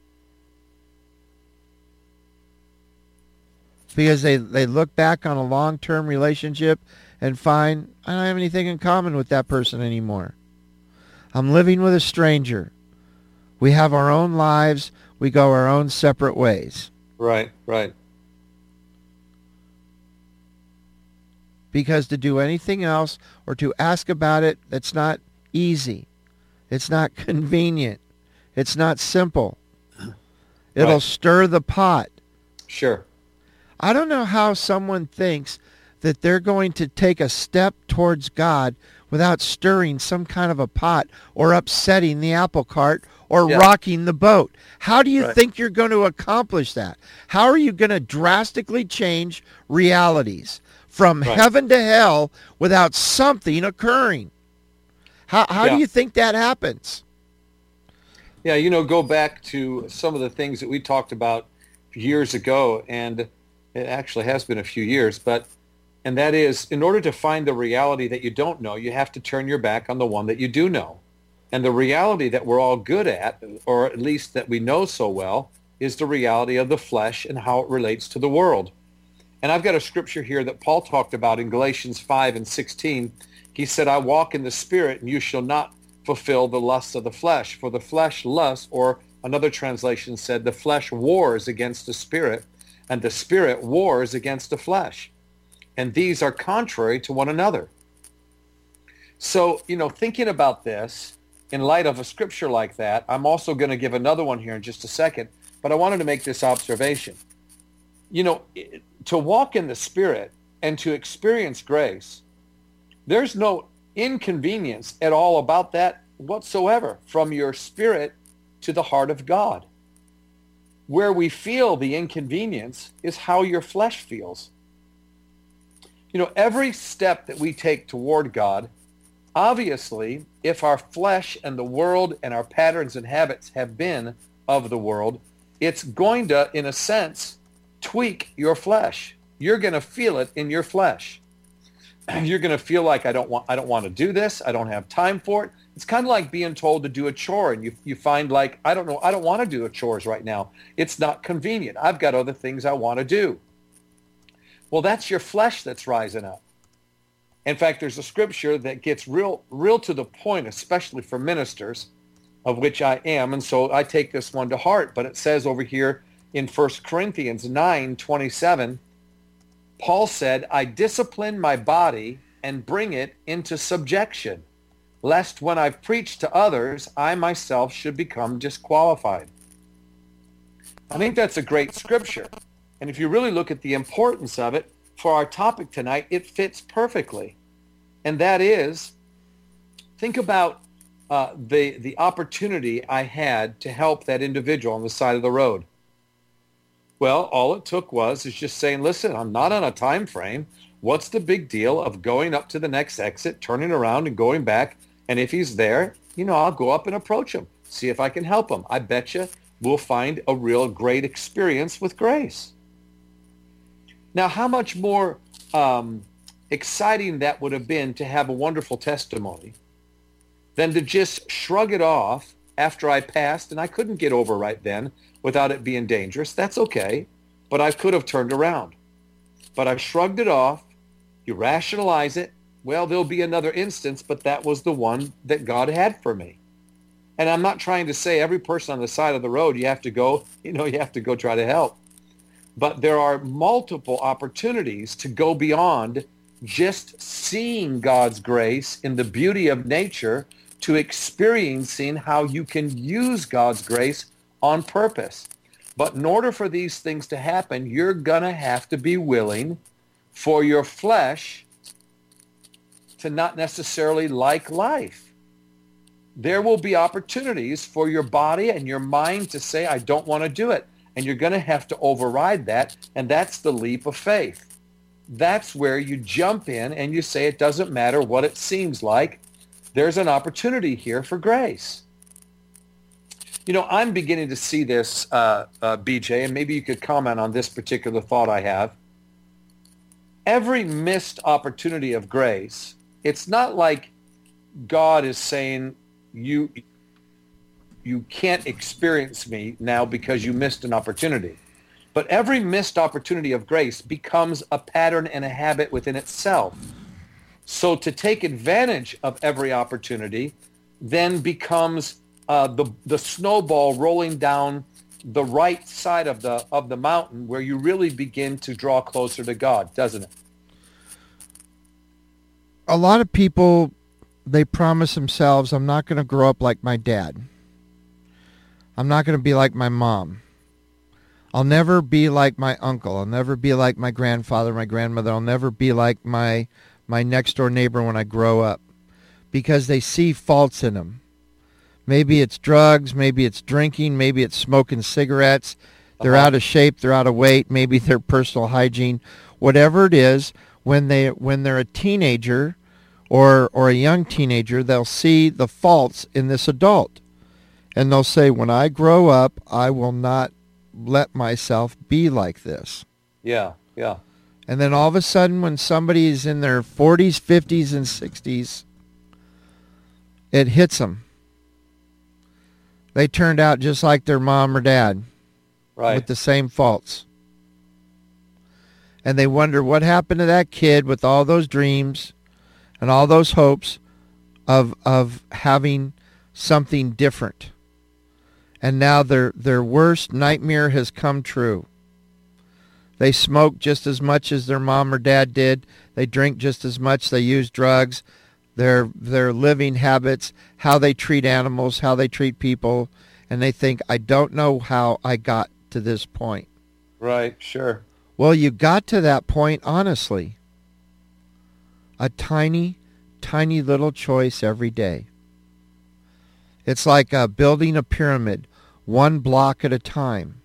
Because they, they look back on a long-term relationship and find, I don't have anything in common with that person anymore. I'm living with a stranger. We have our own lives. We go our own separate ways. Right, right. Because to do anything else or to ask about it, that's not easy. It's not convenient. It's not simple. It'll Right. stir the pot. Sure. I don't know how someone thinks that they're going to take a step towards God without stirring some kind of a pot or upsetting the apple cart or Yeah. rocking the boat. How do you Right. think you're going to accomplish that? How are you going to drastically change realities from Right. heaven to hell without something occurring? How, how Yeah. do you think that happens? Yeah, you know, go back to some of the things that we talked about years ago, and it actually has been a few years, but and that is, in order to find the reality that you don't know, you have to turn your back on the one that you do know. And the reality that we're all good at, or at least that we know so well, is the reality of the flesh and how it relates to the world. And I've got a scripture here that Paul talked about in Galatians five and sixteen. He said, I walk in the Spirit, and you shall not fulfill the lusts of the flesh. For the flesh lusts, or another translation said, the flesh wars against the Spirit, and the Spirit wars against the flesh. And these are contrary to one another. So, you know, thinking about this in light of a scripture like that, I'm also going to give another one here in just a second, but I wanted to make this observation. You know, to walk in the Spirit and to experience grace, there's no inconvenience at all about that whatsoever, from your spirit to the heart of God. Where we feel the inconvenience is how your flesh feels. You know, every step that we take toward God, obviously, if our flesh and the world and our patterns and habits have been of the world, it's going to, in a sense, tweak your flesh. You're going to feel it in your flesh. You're going to feel like, I don't want I don't want to do this. I don't have time for it. It's kind of like being told to do a chore, and you you find like, I don't know, I don't want to do the chores right now. It's not convenient. I've got other things I want to do. Well, that's your flesh that's rising up. In fact, there's a scripture that gets real real to the point, especially for ministers, of which I am, and so I take this one to heart. But it says over here in First Corinthians nine twenty-seven, Paul said, I discipline my body and bring it into subjection, lest when I've preached to others, I myself should become disqualified. I think that's a great scripture. And if you really look at the importance of it for our topic tonight, it fits perfectly. And that is, think about uh, the, the opportunity I had to help that individual on the side of the road. Well, all it took was is just saying, listen, I'm not on a time frame. What's the big deal of going up to the next exit, turning around and going back? And if he's there, you know, I'll go up and approach him, see if I can help him. I bet you we'll find a real great experience with grace. Now, how much more um, exciting that would have been to have a wonderful testimony than to just shrug it off after I passed, and I couldn't get over right then without it being dangerous. That's okay, but I could have turned around. but I shrugged it off. You rationalize it. Well, there'll be another instance, but that was the one that God had for me. And I'm not trying to say every person on the side of the road, you have to go, you know, you have to go try to help. But there are multiple opportunities to go beyond just seeing God's grace in the beauty of nature to experiencing how you can use God's grace on purpose. But in order for these things to happen, you're going to have to be willing for your flesh to not necessarily like life. There will be opportunities for your body and your mind to say, I don't want to do it. And you're going to have to override that. And that's the leap of faith. That's where you jump in and you say, it doesn't matter what it seems like. There's an opportunity here for grace. You know, I'm beginning to see this, uh, uh, B J, and maybe you could comment on this particular thought I have. Every missed opportunity of grace, it's not like God is saying, you you can't experience me now because you missed an opportunity. But every missed opportunity of grace becomes a pattern and a habit within itself. So to take advantage of every opportunity then becomes uh, the the snowball rolling down the right side of the of the mountain where you really begin to draw closer to God, doesn't it? A lot of people, they promise themselves, I'm not going to grow up like my dad. I'm not going to be like my mom. I'll never be like my uncle. I'll never be like my grandfather, my grandmother. I'll never be like my my next door neighbor when I grow up, because they see faults in them. Maybe it's drugs, maybe it's drinking, maybe it's smoking cigarettes. They're uh-huh. out of shape, they're out of weight, maybe their personal hygiene, whatever it is. When they when they're a teenager or or a young teenager, they'll see the faults in this adult. And they'll say, when I grow up, I will not let myself be like this. Yeah, yeah. And then all of a sudden, when somebody's in their forties, fifties, and sixties, it hits them. They turned out just like their mom or dad, right, with the same faults. And they wonder what happened to that kid with all those dreams and all those hopes of of having something different. And now their their worst nightmare has come true. They smoke just as much as their mom or dad did. They drink just as much. They use drugs. Their their living habits, how they treat animals, how they treat people, and they think, I don't know how I got to this point. Right, sure. Well, you got to that point honestly. A tiny, tiny little choice every day. It's like uh, building a pyramid, one block at a time.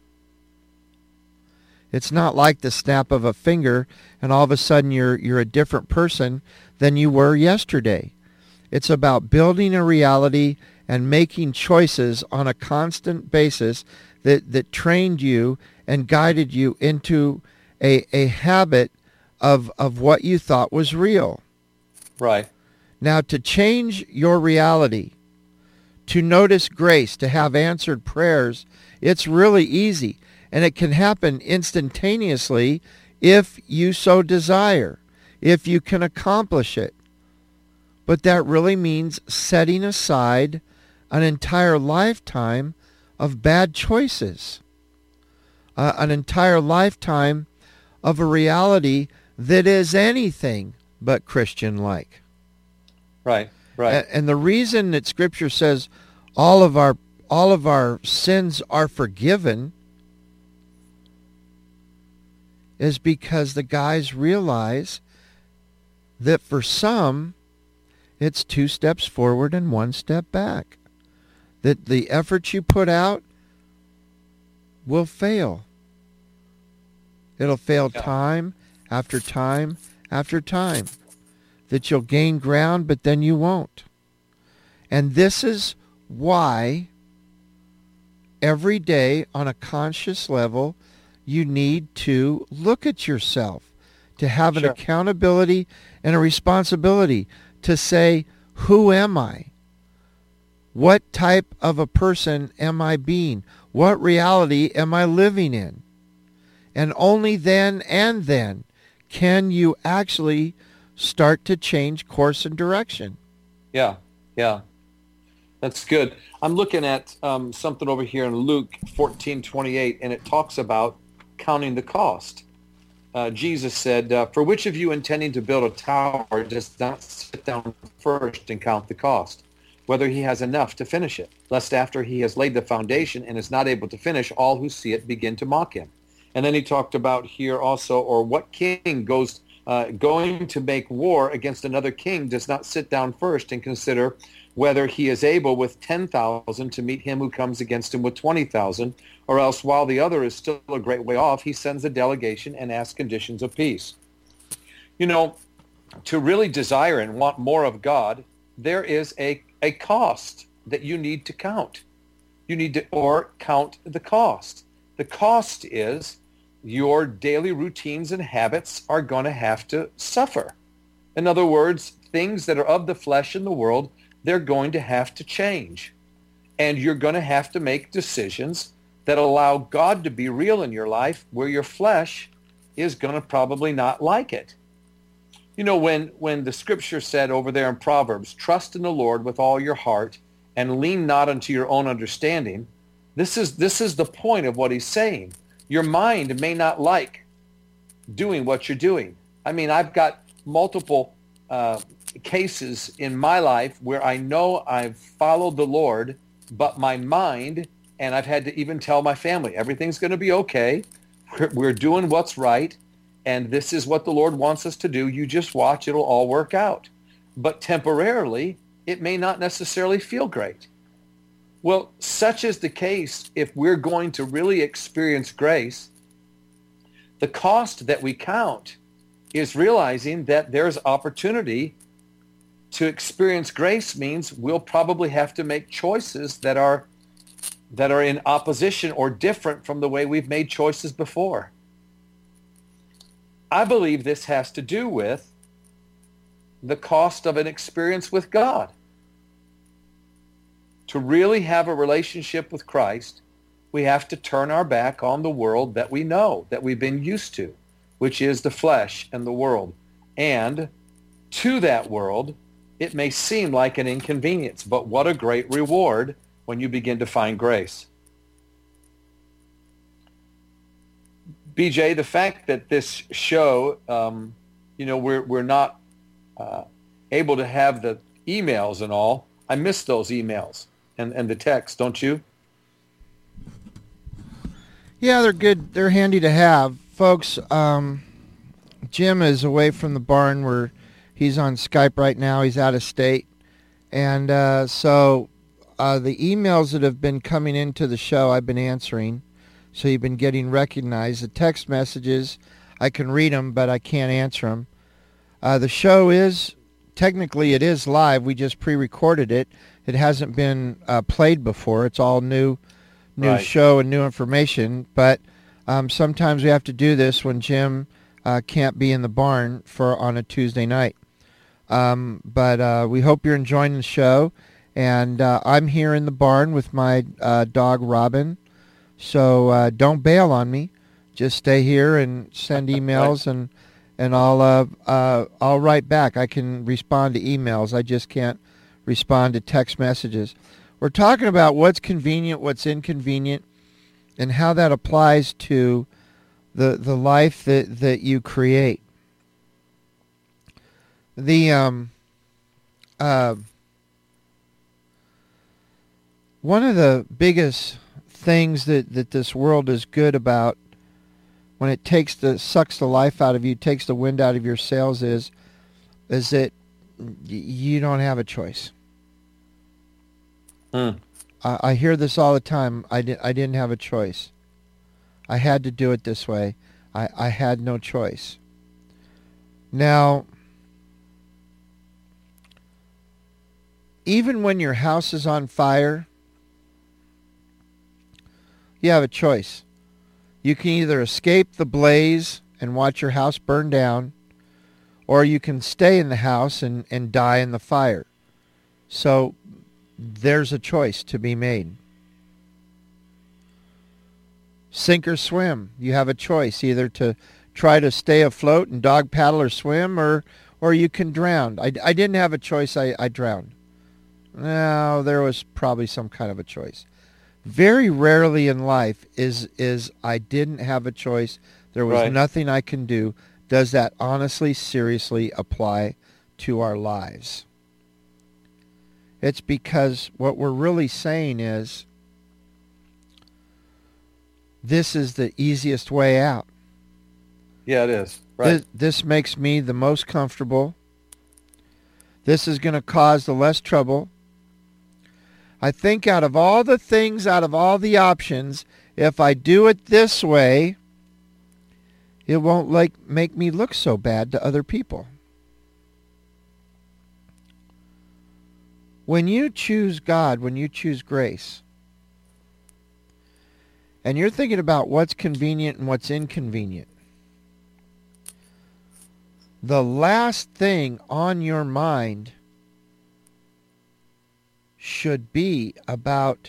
It's not like the snap of a finger and all of a sudden you're you're a different person than you were yesterday. It's about building a reality and making choices on a constant basis that, that trained you and guided you into a, a habit of of what you thought was real. Right. Now, to change your reality, to notice grace, to have answered prayers, it's really easy. And it can happen instantaneously if you so desire, if you can accomplish it. But that really means setting aside an entire lifetime of bad choices, uh, an entire lifetime of a reality that is anything but Christian-like. Right, right. And, and the reason that Scripture says all of our all of our sins are forgiven is because the guys realize that for some, it's two steps forward and one step back. That the effort you put out will fail. It'll fail Yeah. time after time after time. That you'll gain ground, but then you won't. And this is why every day on a conscious level, you need to look at yourself, to have an Sure. accountability and a responsibility to say, who am I? What type of a person am I being? What reality am I living in? And only then and then can you actually start to change course and direction? Yeah, yeah. That's good. I'm looking at um, something over here in Luke fourteen twenty-eight, and it talks about counting the cost. Uh, Jesus said, uh, for which of you intending to build a tower does not sit down first and count the cost, whether he has enough to finish it, lest after he has laid the foundation and is not able to finish, all who see it begin to mock him. And then he talked about here also, or what king goes uh, going to make war against another king does not sit down first and consider whether he is able with ten thousand to meet him who comes against him with twenty thousand, or else while the other is still a great way off, he sends a delegation and asks conditions of peace. You know, to really desire and want more of God, there is a, a cost that you need to count. You need to, or count the cost. The cost is your daily routines and habits are going to have to suffer. In other words, things that are of the flesh in the world, they're going to have to change. And you're going to have to make decisions that allow God to be real in your life where your flesh is going to probably not like it. You know, when, when the scripture said over there in Proverbs, trust in the Lord with all your heart and lean not unto your own understanding, this is, this is the point of what he's saying. Your mind may not like doing what you're doing. I mean, I've got multiple uh, cases in my life where I know I've followed the Lord, but my mind, and I've had to even tell my family, everything's going to be okay. We're, we're doing what's right, and this is what the Lord wants us to do. You just watch, it'll all work out. But temporarily, it may not necessarily feel great. Well, such is the case if we're going to really experience grace. The cost that we count is realizing that there's opportunity to experience grace means we'll probably have to make choices that are that are in opposition or different from the way we've made choices before. I believe this has to do with the cost of an experience with God. To really have a relationship with Christ, we have to turn our back on the world that we know, that we've been used to, which is the flesh and the world. And to that world, it may seem like an inconvenience, but what a great reward when you begin to find grace. B J, the fact that this show, um, you know, we're we're not uh, able to have the emails and all. I miss those emails and, and the text, don't you? Yeah, they're good. They're handy to have. Folks, um, Jim is away from the barn where he's on Skype right now. He's out of state. And uh, so uh, the emails that have been coming into the show, I've been answering. So you've been getting recognized. The text messages, I can read them, but I can't answer them. Uh, the show is, technically it is live. We just pre-recorded it. It hasn't been uh, played before. It's all new new Right. show and new information. But um, sometimes we have to do this when Jim uh, can't be in the barn for on a Tuesday night. Um, but uh, we hope you're enjoying the show. And uh, I'm here in the barn with my uh, dog, Robin. So uh, don't bail on me. Just stay here and send emails, and and I'll uh, uh, I'll write back. I can respond to emails. I just can't respond to text messages. We're talking about what's convenient, what's inconvenient, and how that applies to the the life that, that you create. The um uh, one of the biggest things that, that this world is good about when it takes the sucks the life out of you, takes the wind out of your sails is is that y- you don't have a choice. Hmm. I, I hear this all the time. I, di- I didn't have a choice. I had to do it this way. I, I had no choice. Now, even when your house is on fire, you have a choice. You can either escape the blaze and watch your house burn down, or you can stay in the house and, and die in the fire. So there's a choice to be made. Sink or swim. You have a choice either to try to stay afloat and dog paddle or swim, or or you can drown. I, I didn't have a choice. I, I drowned. No, there was probably some kind of a choice. Very rarely in life is is I didn't have a choice. There was Right. nothing I can do. Does that honestly, seriously apply to our lives? It's because what we're really saying is this is the easiest way out. Yeah, it is. Right. This, this makes me the most comfortable. This is going to cause the less trouble. I think out of all the things, out of all the options, if I do it this way, it won't like make me look so bad to other people. When you choose God, when you choose grace, and you're thinking about what's convenient and what's inconvenient, the last thing on your mind should be about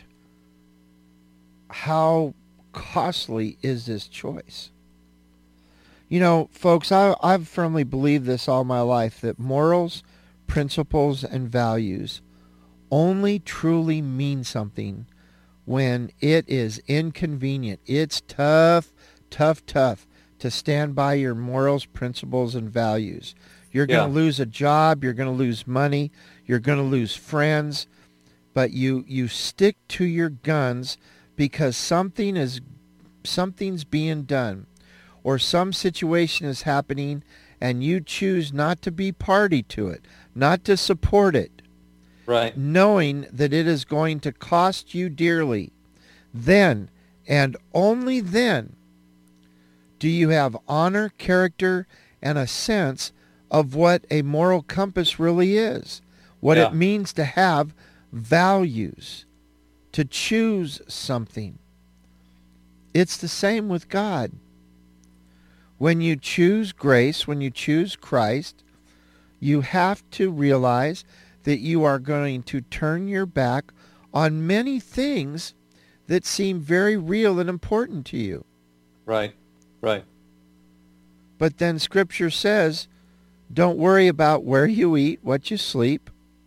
how costly is this choice. You know, folks, I, I've firmly believed this all my life, that morals, principles, and values only truly mean something when it is inconvenient. It's tough, tough, tough to stand by your morals, principles, and values. You're going to Yeah. lose a job. You're going to lose money. You're going to lose friends. But you, you stick to your guns because something is something's being done, or some situation is happening, and you choose not to be party to it, not to support it, Right. knowing that it is going to cost you dearly. Then, and only then, do you have honor, character, and a sense of what a moral compass really is, what Yeah. it means to have values, to choose something. It's the same with God. When you choose grace, when you choose Christ, you have to realize that you are going to turn your back on many things that seem very real and important to you. Right. Right. But then Scripture says, don't worry about where you eat, what you sleep,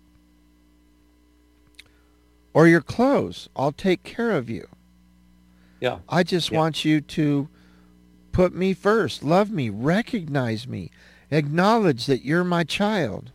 or your clothes. I'll take care of you. Yeah. I just Yeah. want you to put me first, love me, recognize me, acknowledge that you're my child.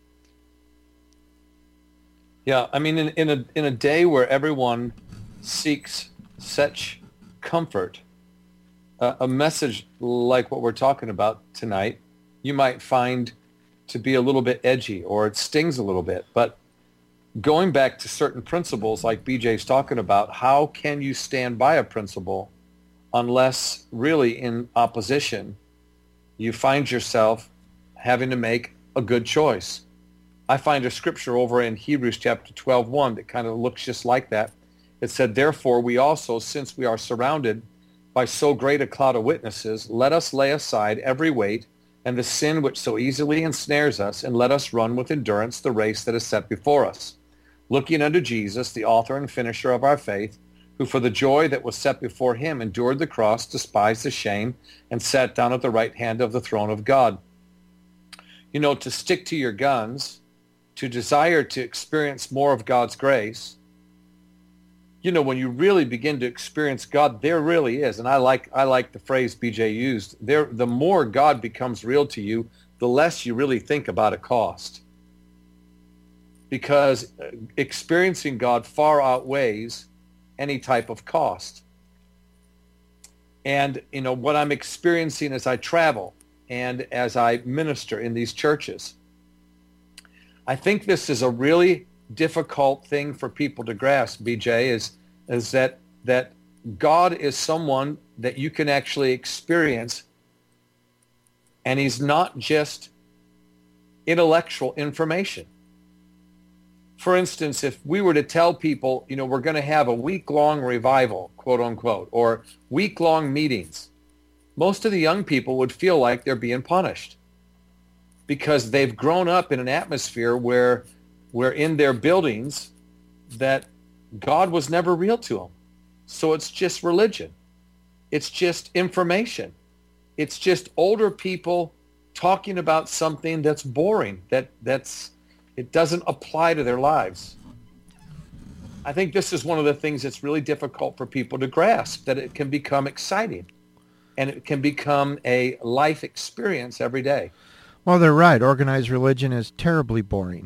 Yeah. I mean, in, in a in a day where everyone seeks such comfort, uh, a message like what we're talking about tonight, you might find to be a little bit edgy, or it stings a little bit. But going back to certain principles like B J's talking about, how can you stand by a principle unless really in opposition you find yourself having to make a good choice? I find a scripture over in Hebrews chapter twelve, one that kind of looks just like that. It said, therefore we also, since we are surrounded by so great a cloud of witnesses, let us lay aside every weight and the sin which so easily ensnares us, and let us run with endurance the race that is set before us, looking unto Jesus, the author and finisher of our faith, who for the joy that was set before him endured the cross, despised the shame, and sat down at the right hand of the throne of God. You know, to stick to your guns, to desire to experience more of God's grace, you know, when you really begin to experience God, there really is, and I like I like the phrase B J used, there, the more God becomes real to you, the less you really think about a cost. Because experiencing God far outweighs any type of cost. And, you know, what I'm experiencing as I travel and as I minister in these churches, I think this is a really difficult thing for people to grasp, B J, is, is that, that God is someone that you can actually experience, and he's not just intellectual information. For instance, if we were to tell people, you know, we're going to have a week-long revival, quote unquote, or week-long meetings, most of the young people would feel like they're being punished because they've grown up in an atmosphere where, where in their buildings that God was never real to them. So it's just religion. It's just information. it's just older people talking about something that's boring, that that's it doesn't apply to their lives. I think this is one of the things that's really difficult for people to grasp, that it can become exciting and it can become a life experience every day. Well, they're right. Organized religion is terribly boring.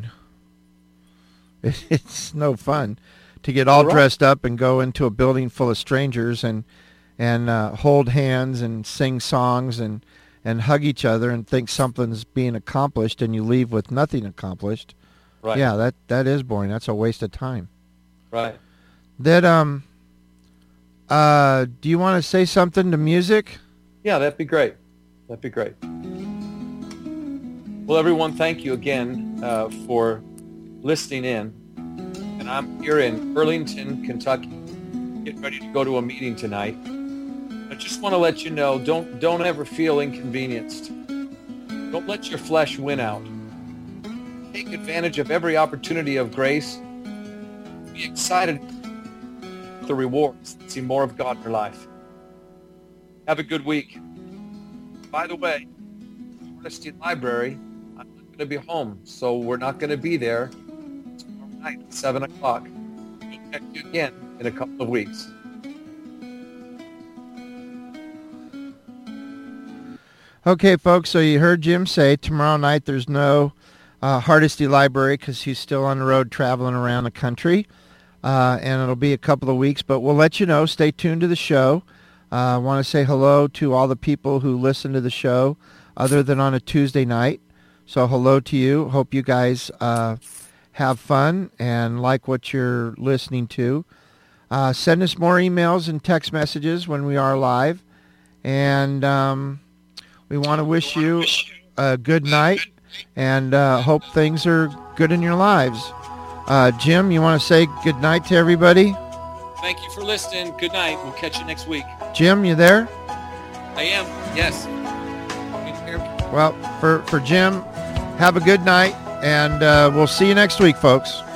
It's no fun to get all Right. dressed up and go into a building full of strangers and and uh, hold hands and sing songs and, and hug each other and think something's being accomplished, and you leave with nothing accomplished. Right. Yeah, that, that is boring. That's a waste of time. Right. That um uh do you want to say something to music? Yeah, that'd be great. That'd be great. Well, everyone, thank you again uh, for listening in. And I'm here in Burlington, Kentucky, getting ready to go to a meeting tonight. I just want to let you know, don't don't ever feel inconvenienced. Don't let your flesh win out. Take advantage of every opportunity of grace. Be excited for the rewards. See more of God in your life. Have a good week. By the way, Honesty Library, I'm not going to be home, so we're not going to be there tomorrow night at seven o'clock. We'll catch you again in a couple of weeks. Okay, folks, so you heard Jim say tomorrow night there's no uh, Hardesty Library because he's still on the road traveling around the country, uh, and it'll be a couple of weeks, but we'll let you know. Stay tuned to the show. I uh, want to say hello to all the people who listen to the show other than on a Tuesday night. So hello to you. Hope you guys uh, have fun and like what you're listening to. Uh, send us more emails and text messages when we are live. And um, we want to wish you a good night and uh, hope things are good in your lives. Uh, Jim, you want to say good night to everybody? Thank you for listening. Good night. We'll catch you next week. Jim, you there? I am. Yes. Can you hear me? Well, for, for Jim, have a good night, and uh, we'll see you next week, folks.